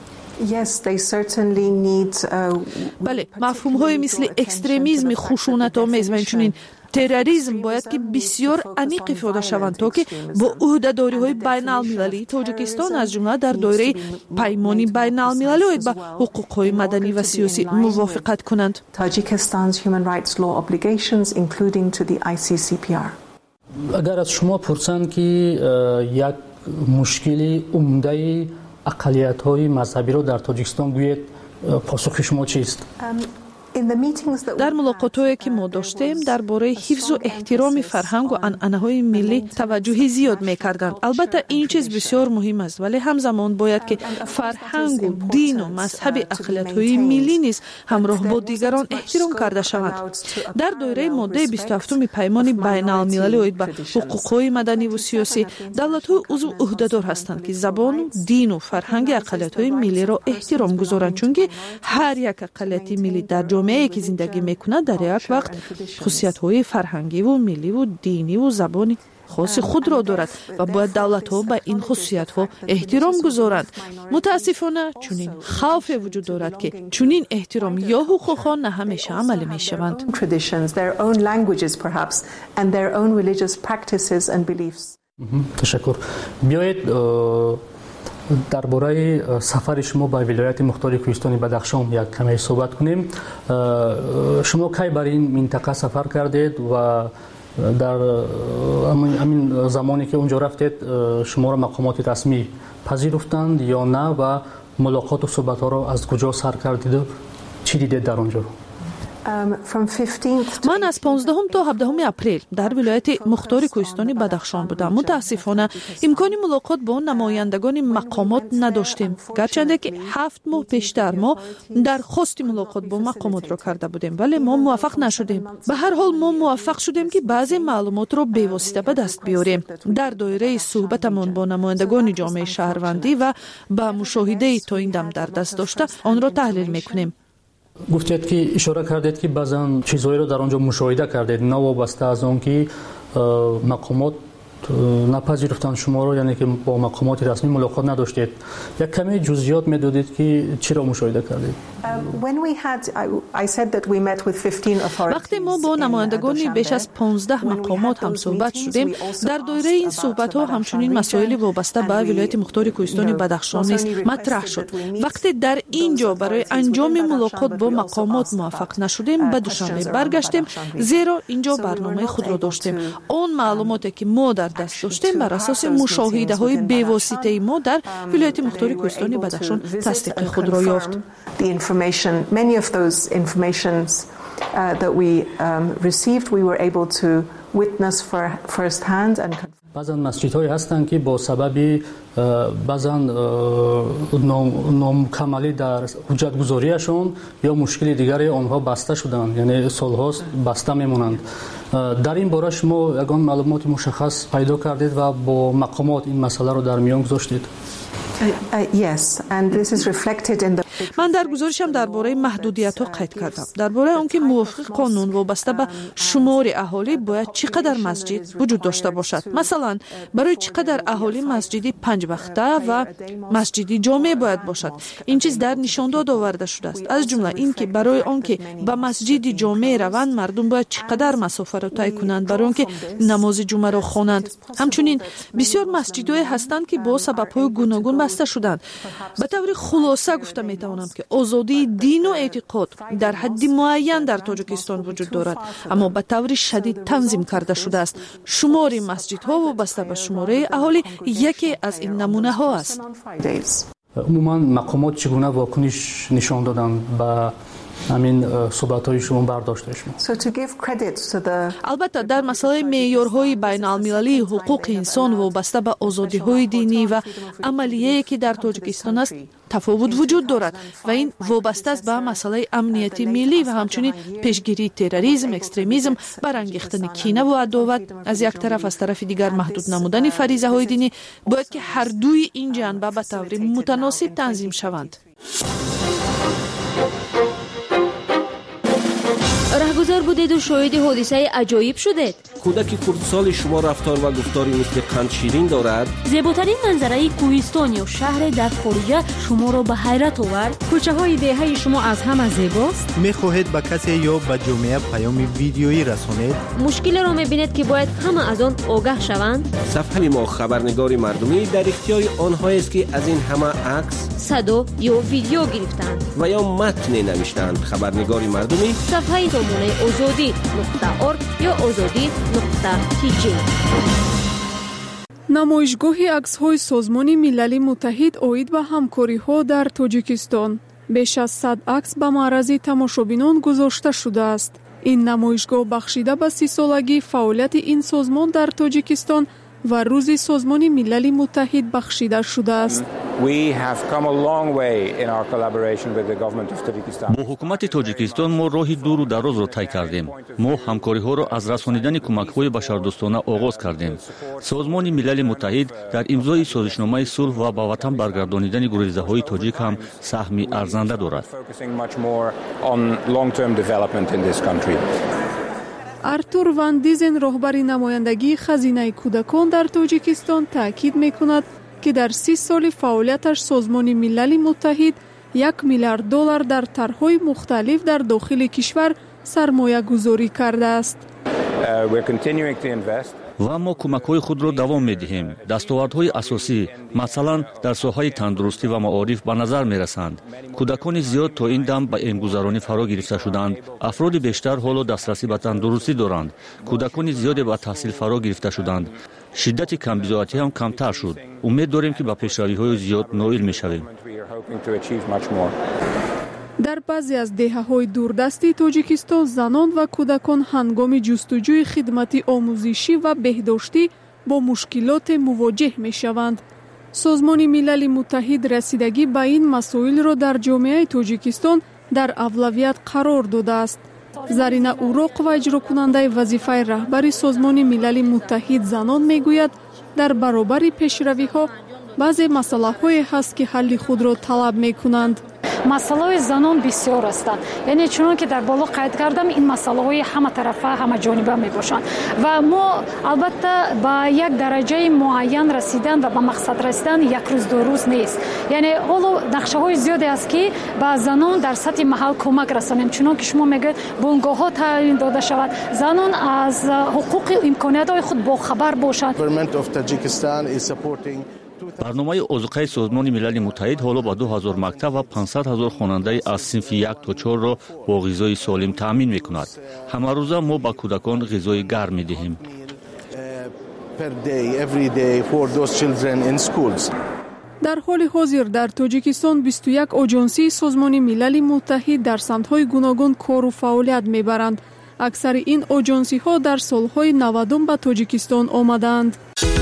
бале, мафҳумҳое мисли экстремизми хушунатомез ва инчунин терроризм бояд ки бисёр аниқ ифода шаванд, то ки бо ӯҳдадориҳои байналмилалии Тоҷикистон аз ҷумла дар доираи паймони байналмилалӣ оид ба ҳуқуқҳои маданӣ ва сиёсӣ мувофиқат кунанд. агар аз шумо пурсанд, ки як мушкили умдаи ақалиятҳои мазҳабиро дар Тоҷикистон гӯед, посухи шумо чист? дар мулоқотҳое ки мо доштем дар бораи ҳифзу эҳтироми фарҳангу анъанаҳои миллӣ таваҷҷӯҳи зиёд мекарданд. албатта ин чиз бисёр муҳим аст, вале ҳамзамон бояд ки фарҳангу дину мазҳаби ақалиятҳои миллӣ низ ҳамроҳ бо дигарон эҳтиром карда шаванд. дар доираи моддаи 27 паймони байналмилалӣ оид ба ҳуқуқҳои маданиву сиёсӣ, давлатҳои узв ӯҳдадор ҳастанд, ки забону дину фарҳанги ақалиятҳои миллиро эҳтиром гузоранд, чунки ҳар як ақалияти миллӣ дар ҷомеае ки зиндагӣ мекунад дар як вақт хусусиятҳои фарҳангиву милливу диниву забони хоси худро дорад ва бояд давлатҳо ба ин хусусиятҳо эҳтиром гузоранд. мутаассифона чунин хавфе вуҷуд дорад, ки чунин эҳтиром ё ҳуқуқҳо на ҳамеша амалӣ мешаванд. ташаккур. биёед дар бораи сафари шумо ба вилояти мухтори кӯҳистони Бадахшон як каме суҳбат кунем. шумо кай бар ин минтақа сафар кардед ва дар ҳамин замоне ки унҷо рафтед шуморо мақомоти расмӣ пазируфтанд ё на ва мулоқоту суҳбатҳоро аз куҷо сар кардиду чӣ дидед дар онҷо? ман аз 15 то 17 апрел дар вилояти мухтори кӯҳистони Бадахшон будам. мутаассифона имкони мулоқот бо намояндагони мақомот надоштем, гарчанде ки 7 моҳ пештар мо дархости мулоқот бо мақомотро карда будем, вале мо муваффақ нашудем. ба ҳар ҳол мо муваффақ шудем, ки баъзе маълумотро бевосита ба даст биёрем. дар доираи суҳбатамон бо намояндагони ҷомеаи шаҳрвандӣ ва ба мушоҳидаи то ин дам дар даст дошта онро таҳлил мекунем. гуфтед, ки ишора кардед, ки баъзан чизҳоеро дар он ҷо мушоҳида кардед, навобаста аз он ки мақомот напазируфтанд шуморо, яъне ки бо мақомоти расмӣ мулоқот надоштед. як каме ҷузъиёт медодед, ки чиро мушоҳида кардед? вақте мо бо намояндагони беш аз 15 мақомот ҳамсӯҳбат шудем, дар доираи ин суҳбатҳо ҳамчунин масоили вобаста ба вилояти мухтори кӯҳистони Бадахшон низ матраҳ шуд. вақте дар ин ҷо барои анҷоми мулоқот бо мақомот муваффақ нашудем, ба Душанбе баргаштем, зеро ин ҷо барномаи худро доштем. он маълумоте ки мо дар даст доштем бар асоси мушоҳидаҳои бевоситаи мо дар вилояти мухтори кӯҳистони Бадахшон тасдиқи худро ёфт. Many of those informations that we received, we were able to witness first hand and баъзан масҷидҳое ҳастанд, ки бо сабаби баъзан номукамалӣ дар ҳуҷҷатгузориашон ё мушкили дигаре онҳо баста шуданд, яъне солҳост баста мемонанд. дар ин бора шумо ягон маълумоти мушаххас пайдо кардед ва бо мақомот ин масъаларо дар миён гузоштед? ман дар гузоришам дар бораи маҳдудиятҳо қайд кардам. дар бораи он ки мувофиқи қонун вобаста ба шумори аҳолӣ бояд чӣ қадар масҷид вуҷуд дошта бошад. масалан, барои чӣ қадар аҳолӣ масҷиди панҷвақта ва масҷиди ҷомеъ бояд бошад. ин чиз дар нишондод оварда шудааст. аз ҷумла ин ки барои он ки ба масҷиди ҷомеъ раванд, мардум бояд чӣ қадар масофаро тай кунанд барои он ки намози ҷумъаро хонанд. ҳамчунин бисёр масҷидҳое ҳастанд, ки бо сабабҳои гуногун ба بسته شدند. به طور خلاصه گفته می توانم که آزادی دین و اعتقاد در حد معین در تاجیکستان وجود دارد، اما به طور شدید تنظیم کرده شده است. شمار مسجدها وابسته به شماره اهالی یکی از این نمونه ها است. عموما مقامات چگونه واکنش نشان دادن به همین صحبت‌های شما برداشتش؟ البته در مسئله معیارهای بین المللی حقوق انسان وابسته به آزادی‌های دینی و عملیه‌ای که در تاجیکستان است تفاوت وجود دارد و این وابسته است به مسئله امنیت ملی و همچنین پیشگیری تروریسم، اکستریمیسم، برانگیختن کینه و عداوت از یک طرف، از طرف دیگر محدود نمودن فریضه‌های دینی. باید که هر دوی این جنبه به طور متناسب تنظیم شوند. رهگذر بودید و شاهد حادثه عجایب شدید. کودک خردسال شما رفتار و گفتاری مثل قند شیرین دارد. زیباترین منظره کوهستان یا شهر در خارج شما را به حیرت آورد. کوچه های دهه شما از همه زیباست. میخواهید به کسی یا به جامعه پیام ویدیویی رسانید؟ مشکل را میبینید که باید همه از آن آگاه شوند. صفحه ما خبرنگار مردمی در اختیار آنها است که از این همه عکس، صدا یا ویدیو گرفتند و یا متن نوشتند. خبرنگار مردمی صفحه سازمان azadi.org یا azadi.tj. намоишгоҳи аксҳои созмони милали муттаҳид оид ба ҳамкориҳо дар тоҷикистон. беш аз 100 акс ба маърази тамошобинон гузошта шудааст. ин намоишгоҳ бахшида ба 30-солагии фаъолияти ин созмон дар тоҷикистон ва рӯзи созмони милали муттаҳид бахшида шудааст. бо ҳукумати тоҷикистон мо роҳи дуру дарозро тай кардем. мо ҳамкориҳоро аз расонидани кӯмакҳои башардӯстона оғоз кардем. созмони милали муттаҳид дар имзои созишномаи сулҳ ва ба ватан баргардонидани гурезаҳои тоҷик ҳам саҳми арзанда дорад. артур ван дизен роҳбари намояндагии хазинаи кӯдакон дар тоҷикистон таъкид мекунад ки дар 30 соли фаъолияташ созмони милали муттаҳид $1 миллиард дар тарҳҳои мухталиф дар дохили кишвар сармоягузорӣ кардааст. ва мо кӯмакҳои худро давом медиҳем. дастовардҳои асосӣ масалан дар соҳаи тандурустӣ ва маориф ба назар мерасанд. кӯдакони зиёд то ин дам ба эмгузаронӣ фаро гирифта шуданд. афроди бештар ҳоло дастрасӣ ба тандурустӣ доранд. кӯдакони зиёде ба таҳсил фаро гирифта шуданд. шиддати камбизоатӣ ҳам камтар шуд. умед дорем ки ба пешравиҳои зиёд ноил мешавем. дар баъзе аз деҳаҳои дурдасти тоҷикистон занон ва кӯдакон ҳангоми ҷустуҷӯи хидмати омӯзишӣ ва беҳдоштӣ бо мушкилоте мувоҷеҳ мешаванд. созмони милали муттаҳид расидагӣ ба ин масоилро дар ҷомеаи тоҷикистон дар авлавият қарор додааст. зарина уроқ ва иҷрокунандаи вазифаи раҳбари созмони милали муттаҳид занон мегӯяд, дар баробари пешравиҳо баъзе масъалаҳое ҳаст ки ҳалли худро талаб мекунанд. масъалаҳои занон бисёр ҳастанд. яъне чунон ки дар боло қайд кардам, ин масъалаҳои ҳаматарафа, ҳамаҷониба мебошанд ва мо албатта ба як дараҷаи муайян расидан ва ба мақсад расидан якрӯздорӯз нест. яъне ҳоло нақшаҳои зиёде аст ки ба занон дар сатҳи маҳал кӯмак расонем. чунон ки шумо мегӯед бунгоҳҳо таъмин дода шавад, занон аз ҳуқуқи имкониятҳои худ бохабар бошанд. барномаи озуқаи созмони милали муттаҳид ҳоло ба 2000 мактаб ва 500 000 хонандаи аз синфи 1 то 4ро бо ғизои солим таъмин мекунад. ҳамарӯза мо ба кӯдакон ғизои гарм медиҳем. дар ҳоли ҳозир дар тоҷикистон 21 оҷонсии созмони милали муттаҳид дар самтҳои гуногун кору фаъолият мебаранд. аксари ин оҷонсиҳо дар солҳои 90 ба тоҷикистон омадаанд.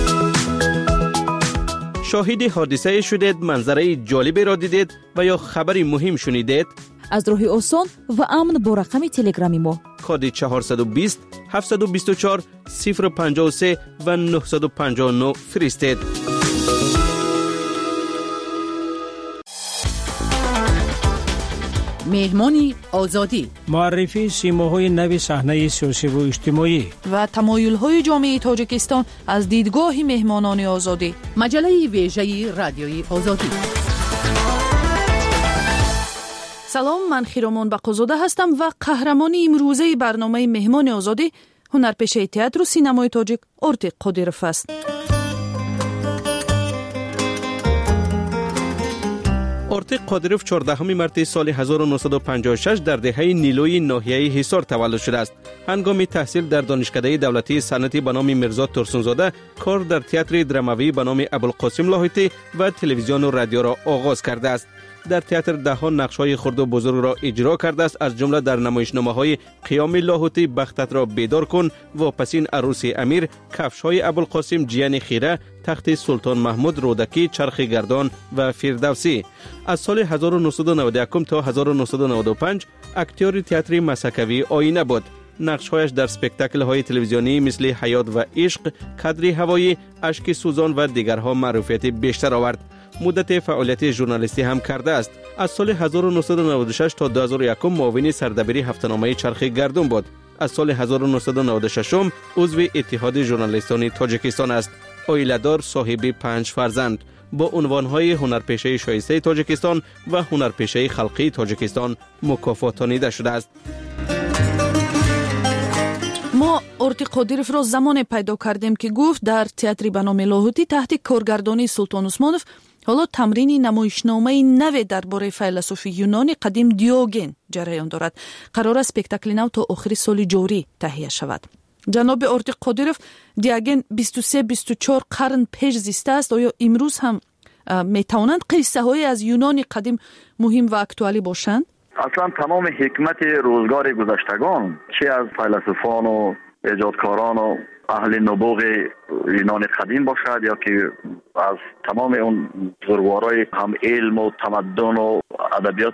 شاهد حادثه شدید، منظره جالبی را دیدید و یا خبری مهم شنیدید؟ از راه آسان و امن با رقم تلگرامی ما کد 420 724 053 و 959 فرستید. مهمانی آزادی، معرفی سیماهای نو صحنه سیاسی و اجتماعی و تمایل‌های جامعه تاجیکستان از دیدگاه مهمانان آزادی. مجله ویژه رادیوی آزادی. سلام، من خیرامان بقازاده هستم و قهرمان امروزه برنامه مهمان آزادی هنرپیشه تئاتر و سینمای تاجیک ارتق قادیروف است. ارتی قادروف 14 مارس سال 1956 در دهه نیلوی ناحیه حصار تولد شده است. هنگام تحصیل در دانشکده دولتی صنعتی به نام میرزا ترسونزاده کار در تئاتر دراموی به نام ابوالقاسم لاهوتی و تلویزیون و رادیو را آغاز کرده است. در تئاتر ده‌ها نقش‌های خرد و بزرگ را اجرا کرده است، از جمله در نمایشنامه‌های قیام لاهوتی، بختت را بیدار کن، واپسین عروس امیر، کفش‌های ابوالقاسم، جیان خیره، تخت سلطان محمود، رودکی، چرخ گردان و فردوسی. از سال 1991 تا 1995 اکتور تئاتر مسکوی آینه بود. نقش‌هایش در اسپکتاکل‌های تلویزیونی مثل حیات و عشق، کادری هوایی، اشک سوزان و دیگرها معروفیت بیشتر آورد. مدت فعالیت ژورنالیستی هم کرده است. از سال 1996 تا 2001 معاون سردبیر هفته‌نامه چرخ گردون بود. از سال 1996 عضو اتحاد ژورنالیستان تاجیکستان است. عائله‌دار، صاحب 5 فرزند. با عنوان‌های هنرپیشه شایسته تاجیکستان و هنرپیشه خلقی تاجیکستان مکافاتانیده شده است. ما ارتی قادروف را زمان پیدا کردیم که گفت در تئاتر به نام لاهوتی تحت کارگردانی سلطان عثمانوف حالا تمرین نمایشنامه نو درباره فیلسوف یونانی قدیم دیوگن جریان دارد. قرار است اسپکتاکل نو تا آخر سال جاری تهیه شود. جناب ارتی قادروف، دیوگن 23-24 قرن پیش زیسته است. آیا امروز هم میتوانند قصه های از یونان قدیم مهم و اکتوالی باشند؟ اصلا تمام حکمت روزگار گذشتگان، چه از فیلسوفان و ایجادکاران و اهل نبوغ یونان قدیم باشد یا که از تمام اون بزرگوارای هم علم و تمدن و ادبیات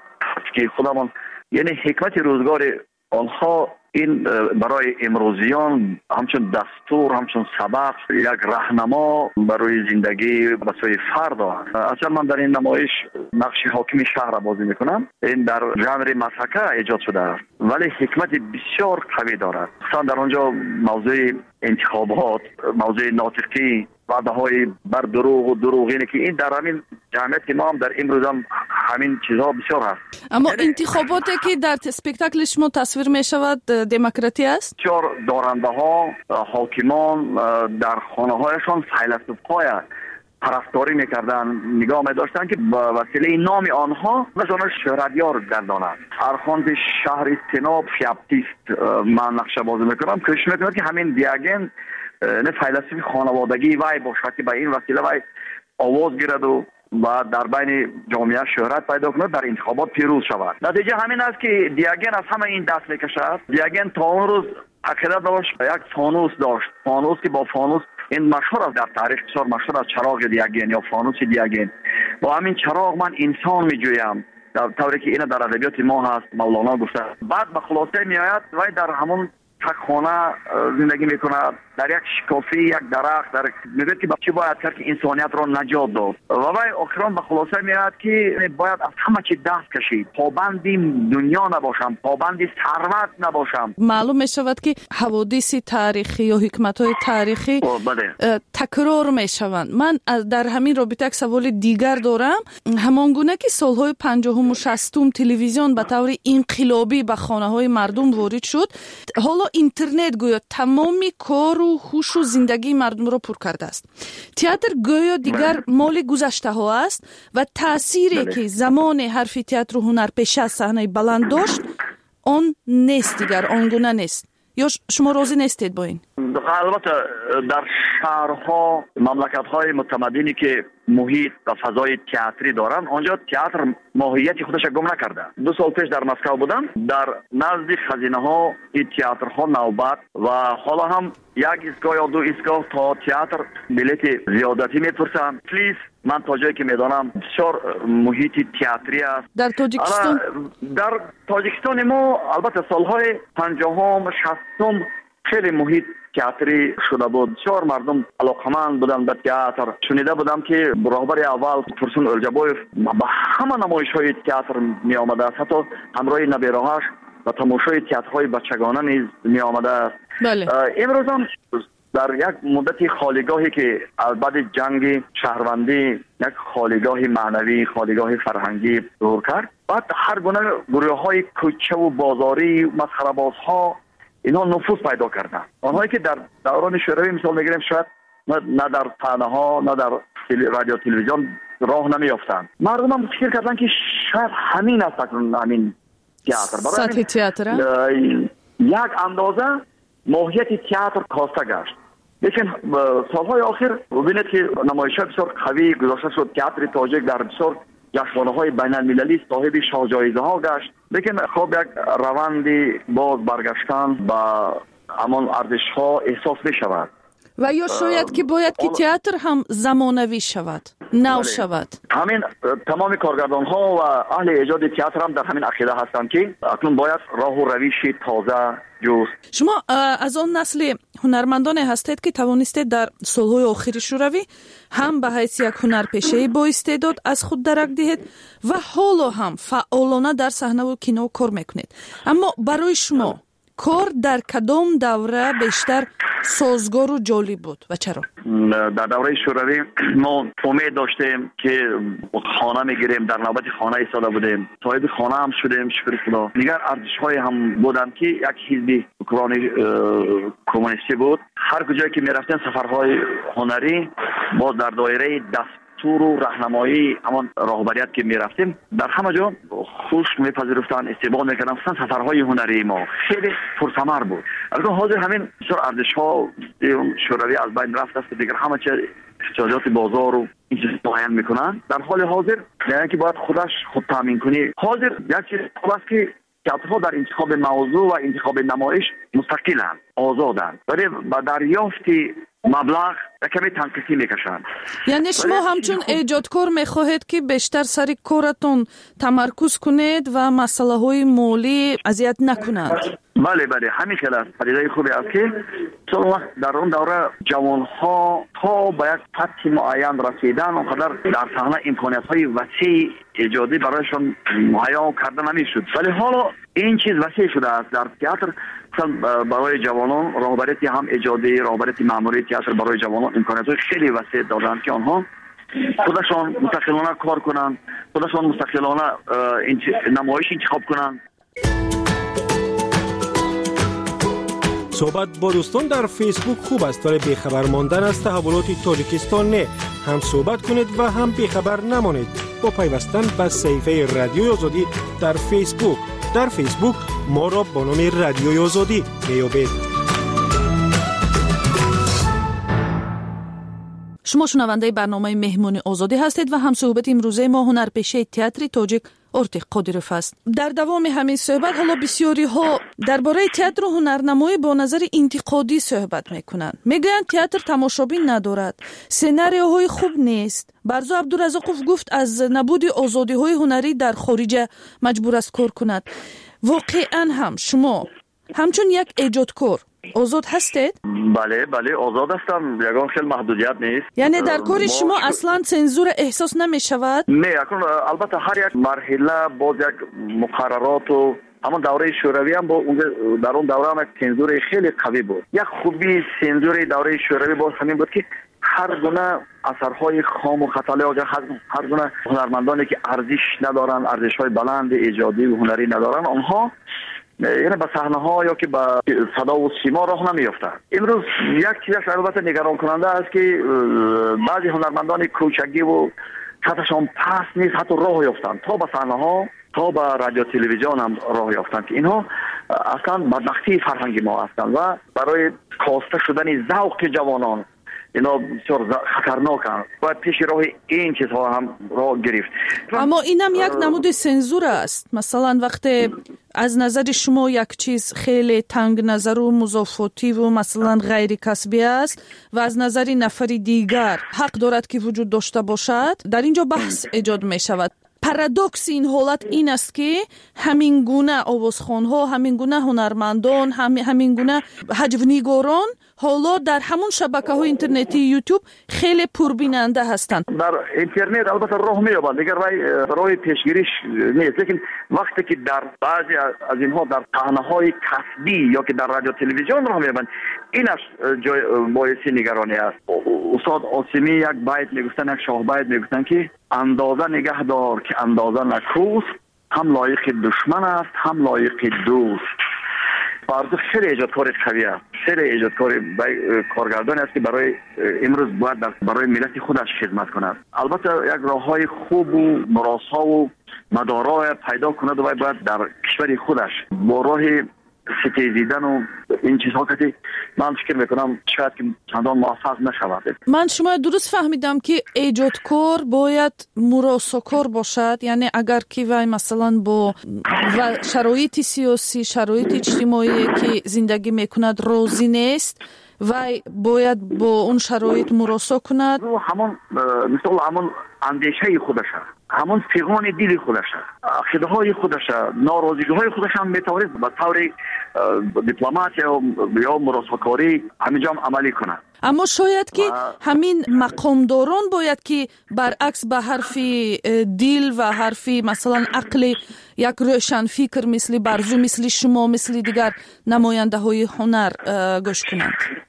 که خودمان، یعنی حکمت روزگار آنها این برای امروزیان همچون دستور، همچون سبق، یک راهنما برای زندگی و سوی فرد است. اصلا من در این نمایش نقش حاکم شهر بازی میکنم. این در ژانر مسکه ایجاد شده است ولی حکمت بسیار قوی دارد. مثلا در آنجا موضوع انتخابات، موضوع ناطقی، وعده‌های بر دروغ و دروغینی که این در همین جامعه ما هم در امروز هم همین چیزها بسیار هست. اما انتخاباتی که در اسپکتاکل شما تصویر می شود دموکراتی است؟ بسیار دارنده ها، حاکمان در خانه هایشان فیلسوف‌های پرستاری میکردن، نگاه می‌داشتن که با وسیله نام آنها مثلا شهرتیار گردانند. ارخاند شهر سناب فیاپتیست من نقشه بازی میکنم، کش میکنم که همین دیوگن نه فیلسوف خانوادگی وای باشد که با این وسیله وای آواز گیرد و در بین جامعه شهرت پیدا کند، در انتخابات پیروز شود. نتیجه همین است که دیوگن از همه این دست میکشد. دیوگن تا اون روز عقیده داشت یک فانوس داشت، فانوس که با فانوس این مشهور است در تاریخ، بسیار مشهور است چراغ دیوگن یا فانوس دیوگن. با همین چراغ من انسان میجویم، در طوری که این در ادبیات ما هست، مولانا گفته. بعد به خلاصه میآید و در همون تک خانه زندگی میکنه، در یک شکافی، یک درخت، در میگه که چی باید کرد که انسانیت را نجات داد. و وای آخران به خلاصه میاد که باید از همه چی دست کشید، پابندی دنیا نباشم، پابندی ثروت نباشم. معلوم میشود که حوادث تاریخی یا حکمت‌های تاریخی تکرار میشوند. من در همین رابطه یک سوال دیگر دارم. همانگونه که سالهای 50 و 60 تلویزیون به طور انقلابی به خانه‌های مردم وارد شد، حالا اینترنت گویا تمامی کار و هوش و زندگی مردم را پر کرده است. تئاتر گویا دیگر مال گذشته ها است و تأثیری که زمان حرف تئاتر و هنرپیشه از صحنه بلند داشت آن نیست، دیگر آنگونه نیست. یا شما راضی نیستید با این؟ البته در شهرها، مملکت‌های متمدنی که محیط و فضای تئاتری دارن، آنجا تئاتر ماهیت خودش گم نکرده. 2 سال پیش در مسکو بودم، در نزد خزینه‌ها این تئاترها نوبت و حالا هم یک ایستگاه یا 2 ایستگاه تا تئاتر بلیت زیادتی میپرسن. پلیز من تا جایی که میدانم بسیار محیط تئاتری است در تاجیکستان. در تاجیکستان ما البته سالهای 50 60 خیلی محیط تئاتری شده بود، بسیار مردم علاقمند بودن به تئاتر. شنیده بودم که راهبر اول فرسون الجبویف به همه نمایش‌های تئاتر می آمده است، حتی همراه نبیره‌هاش و تماشای تئاترهای بچگانه نیز می آمده است. بله. امروز هم در یک مدت خالیگاهی که از بعد جنگ شهروندی یک خالیگاه معنوی، خالیگاه فرهنگی ظهور کرد، بعد هر گونه گروه‌های کوچه و بازاری، مسخره‌بازها اینها نفوذ پیدا کردن. آنهایی که در دوران شوروی مثال میگیریم شاید نه در صحنه ها نه در رادیو تلویزیون راه نمیافتند. مردم هم فکر کردن که شاید همین است همین تئاتر. سطح تئاتر یک اندازه ماهیت تئاتر کاسته گشت. لیکن سالهای آخر ببینید که نمایش‌ها بسیار قوی گذاشته شد. تئاتر تاجیک در بسیار جشنواره‌های بین‌المللی صاحب جایزه‌ها گشت. لیکن خب یک روندی باز برگشتن با همان ارزش‌ها احساس می‌شود. و یا شاید که باید که تئاتر هم زمانوی شود، نو شود. همین تمام کارگردان‌ها و اهل ایجاد تئاتر هم در همین عقیده هستند که اکنون باید راه و روش تازه جست. شما از آن نسل هنرمندان هستید که توانستید در سالهای آخر شوروی هم به حیث یک هنرپیشه با استعداد از خود درک دهید و حالا هم فعالانه در صحنه و کینو کار میکنید. اما برای شما کار در کدام دوره بیشتر سازگار و جالب بود و چرا؟ در دوره شوروی ما امید داشتیم که خانه میگیریم، در نوبت خانه ایستاده بودیم، صاحب خانه هم شدیم شکر خدا. دیگر ارزش‌های هم بودن که یک حزب اوکراینی کمونیستی بود. هر کجایی که میرفتیم سفرهای هنری با در دایره دستور و راهنمایی همان راهبریت که میرفتیم در همه جا خوش میپذیرفتن، استقبال میکردن. خصوصا سفرهای هنری ما خیلی پرثمر بود. البته حاضر همین بسیار ارزش‌ها شوروی از بین رفت است. دیگر همه چیز احتیاجات بازار و این چیز معین میکنن. در حال حاضر یعنی که باید خود تامین کنی. حاضر یک چیز است که تئاترها در انتخاب موضوع و انتخاب نمایش مستقلند، آزادند، ولی با دریافت مبلغ کمی تنقیصی میکشند. یعنی شما همچون ایجادکار میخواهید که بیشتر سر کارتون تمرکز کنید و مسئله های مالی اذیت نکنند. بله همین خیلی است. پدیده خوبی است که چون وقت در اون دوره جوانها تا به یک سطح معین رسیدن اونقدر در صحنه امکانیت های وسیع ایجادی برایشان مهیا کرده نمیشد. ولی حالا این چیز وسیع شده است. در تئاتر برای جوانان راهبریت هم ایجادی، راهبریت مأموری تئاتر برای جوانان امکانیت خیلی وسیع دادند که آنها خودشان مستقلانه کار کنند، خودشان مستقلانه نمایش انتخاب کنند. صحبت با دوستان در فیسبوک خوب است ولی بیخبر ماندن از تحولات تاجیکستان نه. هم صحبت کنید و هم بیخبر نمانید با پیوستن به صفحه رادیوی آزادی در فیسبوک. در فیسبوک ما را با نام رادیوی آزادی میابید. شما شنونده برنامه مهمون آزادی هستید و هم صحبت امروزه ما هنرپیشه تئاتر تاجیک ارتق قادیروف است. در دوام همین صحبت حالا بسیاری ها درباره تئاتر و هنرنمایی با نظر انتقادی صحبت میکنند. میگویند تئاتر تماشابین ندارد، سناریوهای خوب نیست. برزو عبدالرزاقوف گفت از نبود آزادی های هنری در خارج مجبور است کار کند. واقعا هم شما همچون یک ایجادکار آزاد هستید؟ بله آزاد هستم. یگان خیلی محدودیت نیست. یعنی در کار شما اصلا سنزور احساس نمی شود؟ نه، البته هر یک مرحله باز یک مقررات و اما دوره شوروی هم با در اون دوره هم یک سنزور خیلی قوی بود. یک خوبی سنزور دوره شوروی باز همین بود که هر گونه اثرهای خام و خطاله هر گونه هنرمندانی که ارزش ندارن، ارزش‌های بلند ایجادی و هنری ندارن، آنها یعنی به صحنه ها یا که به صدا و سیما راه نمیافتند. امروز یک چیزش البته نگران کننده است که بعضی هنرمندان کوچگی و سطحشان پست نیست حتی راه یافتند تا به صحنه ها تا به رادیو تلویزیون هم راه یافتند که اینها اصلا بدبختی فرهنگی ما هستند و برای کاسته شدن ذوق جوانان اینا بسیار خطرناکند. باید پیش راه این چیزها هم راه گرفت. اما اینم یک نمود سنزور است. مثلا وقتی از نظر شما یک چیز خیلی تنگ نظر و مضافاتی و مثلا غیر کسبی است و از نظر نفر دیگر حق دارد که وجود داشته باشد، در اینجا بحث ایجاد می شود. پارادوکس این حالت این است که همین گونه آوازخوان‌ها، همین گونه هنرمندان، همین گونه هجونیگاران حالا در همون شبکه‌های اینترنتی یوتیوب خیلی پربیننده هستند. در اینترنت البته راه می‌یابند، دیگر راه پیشگیریش نیست. لیکن وقتی که در بعضی از اینها در صحنه‌های کسبی یا که در رادیو تلویزیون راه می‌یابند، اینش جای باعث نگرانی است. استاد آسیمی یک بیت میگفتن، یک شاه بیت میگفتن که اندازه نگه دار که اندازه نکوست، هم لایق دشمن است هم لایق دوست. فرض خیلی ایجادکار قوی است، خیلی ایجادکار کارگردانی است که برای امروز باید برای ملت خودش خدمت کند. البته یک راههای خوب و مراسا و مدارای پیدا کند و باید در کشور خودش با راه ستیزیدن و این چیزها که من فکر میکنم شاید که چندان موفق نشود. من شما درست فهمیدم که ایجادکار باید مراساکار باشد، یعنی اگر که وای مثلا با شرایط سیاسی، شرایط اجتماعی که زندگی میکند راضی نیست وای باید با اون شرایط مراسا کند، همون مثل همون اندیشه خودش، همون پیغام دل خودش، خداهای خودش، ناراضی‌های خودش هم میتواند به طور دیپلماسی یا مراساکاری همینجا عملی کنه. اما شاید که همین مقامداران باید که برعکس به حرف دل و حرف مثلا عقل یک روشن فکر مثل برزو، مثل شما، مثل دیگر نماینده های هنر گوش کنند.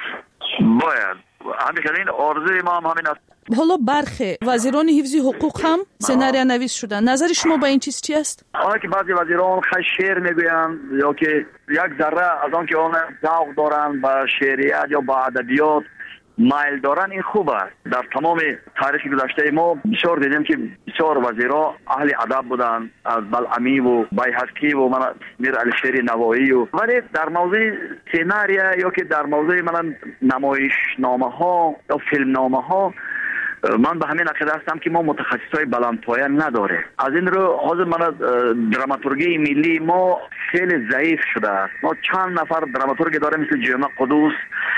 باید همین آرزوی ما هم همین است. حالا برخی وزیران حفظ حقوق هم سناریو نویس شدن. نظر شما با این چیز چی است؟ آنها که بعضی وزیران خیلی شعر میگویند یا که یک ذره از آن که آن ذوق دارند به شعریت یا به ادبیات مایل دارن، این خوب است. در تمام تاریخ گذشته ما بسیار دیدیم که بسیار وزیرا اهل ادب بودند، از بلعمی و بیهقی و میر علیشیر نوایی ولی در موضوع سیناریو یا که در موضوع نمایشنامه ها یا فیلم نامه ها من به همین عقیده هستم که ما متخصصای بلندپایه نداره. از این رو حاضر من دراماتورگی ملی ما خیلی ضعیف شده است. ما چند نفر دراماتورگ داره مثل جمعه قدوس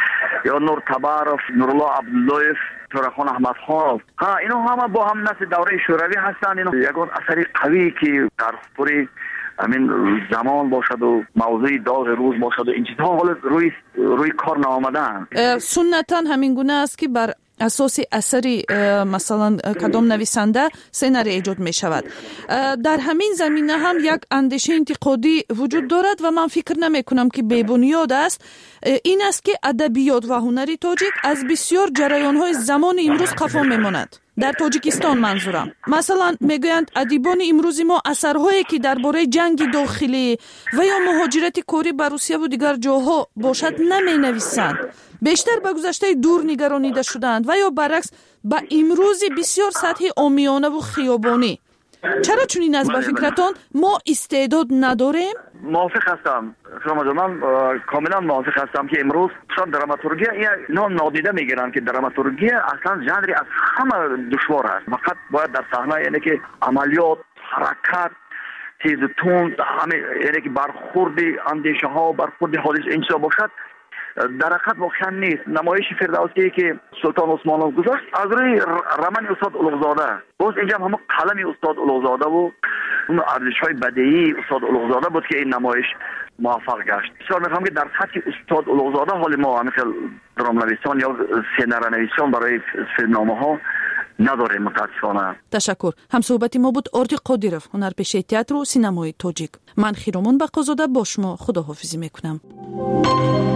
یا نور تبارف، نورالله عبداللهیف، تورخان احمدخان. اینا همه با هم نسل دوره شوروی هستند. اینا یگان اثری قوی که در پوری همین زمان باشد و موضوع داغ روز باشد و این چیزها حالا روی کار نآمدن. سنتا همین گونه است که بر اساس اثری مثلا کدام نویسنده سناریو ایجاد می شود. در همین زمینه هم یک اندیشه انتقادی وجود دارد و من فکر نمی کنم که بی‌بنیاد است. این است که ادبیات و هنر تاجیک از بسیار جریان‌های زمان امروز خفا می‌ماند. در تاجیکستان منظورم. مثلا میگویند ادیبان امروزی ما اثرهایی که درباره جنگ داخلی و یا مهاجرت کاری به روسیه و دیگر جاها باشد نمی‌نویسند. بیشتر به گذشته دور نگرانیده شدند و یا برعکس به امروزی بسیار سطحی عامیانه و خیابانی. چرا چنین است به فکرتان ما استعداد نداریم؟ موافق هستم. من کاملا موافق هستم که امروز شاید دراماتورگی اینا نادیده میگیرن که دراماتورگی اصلا ژانری از همه دشوار است. فقط باید در صحنه یعنی که عملیات، حرکت، تیز و تند، یعنی که برخورد اندیشه ها، برخورد حادث این چیزا باشد. در حقیقت واقعا نیست. نمایش فردوسی که سلطان عثمانov گذاشت از روی رمن استاد اولوغزاده، باز اینجا هم قلم استاد اولوغزاده و اون ارزش‌های بدیعی استاد اولوغزاده بود که این نمایش موفق گشت. بسیار می‌خوام که در سطح استاد اولوغزاده حال ما مثل درام‌نویسان یا سیناریونویسان برای فیلمنامه‌ها نداریم متاسفانه. تشکر. هم صحبت ما بود آردی قادیرов، هنرپیشه تئاتر و سینمای تاجیک. من خیرامون بقازاده با شما خداحافظی میکنم.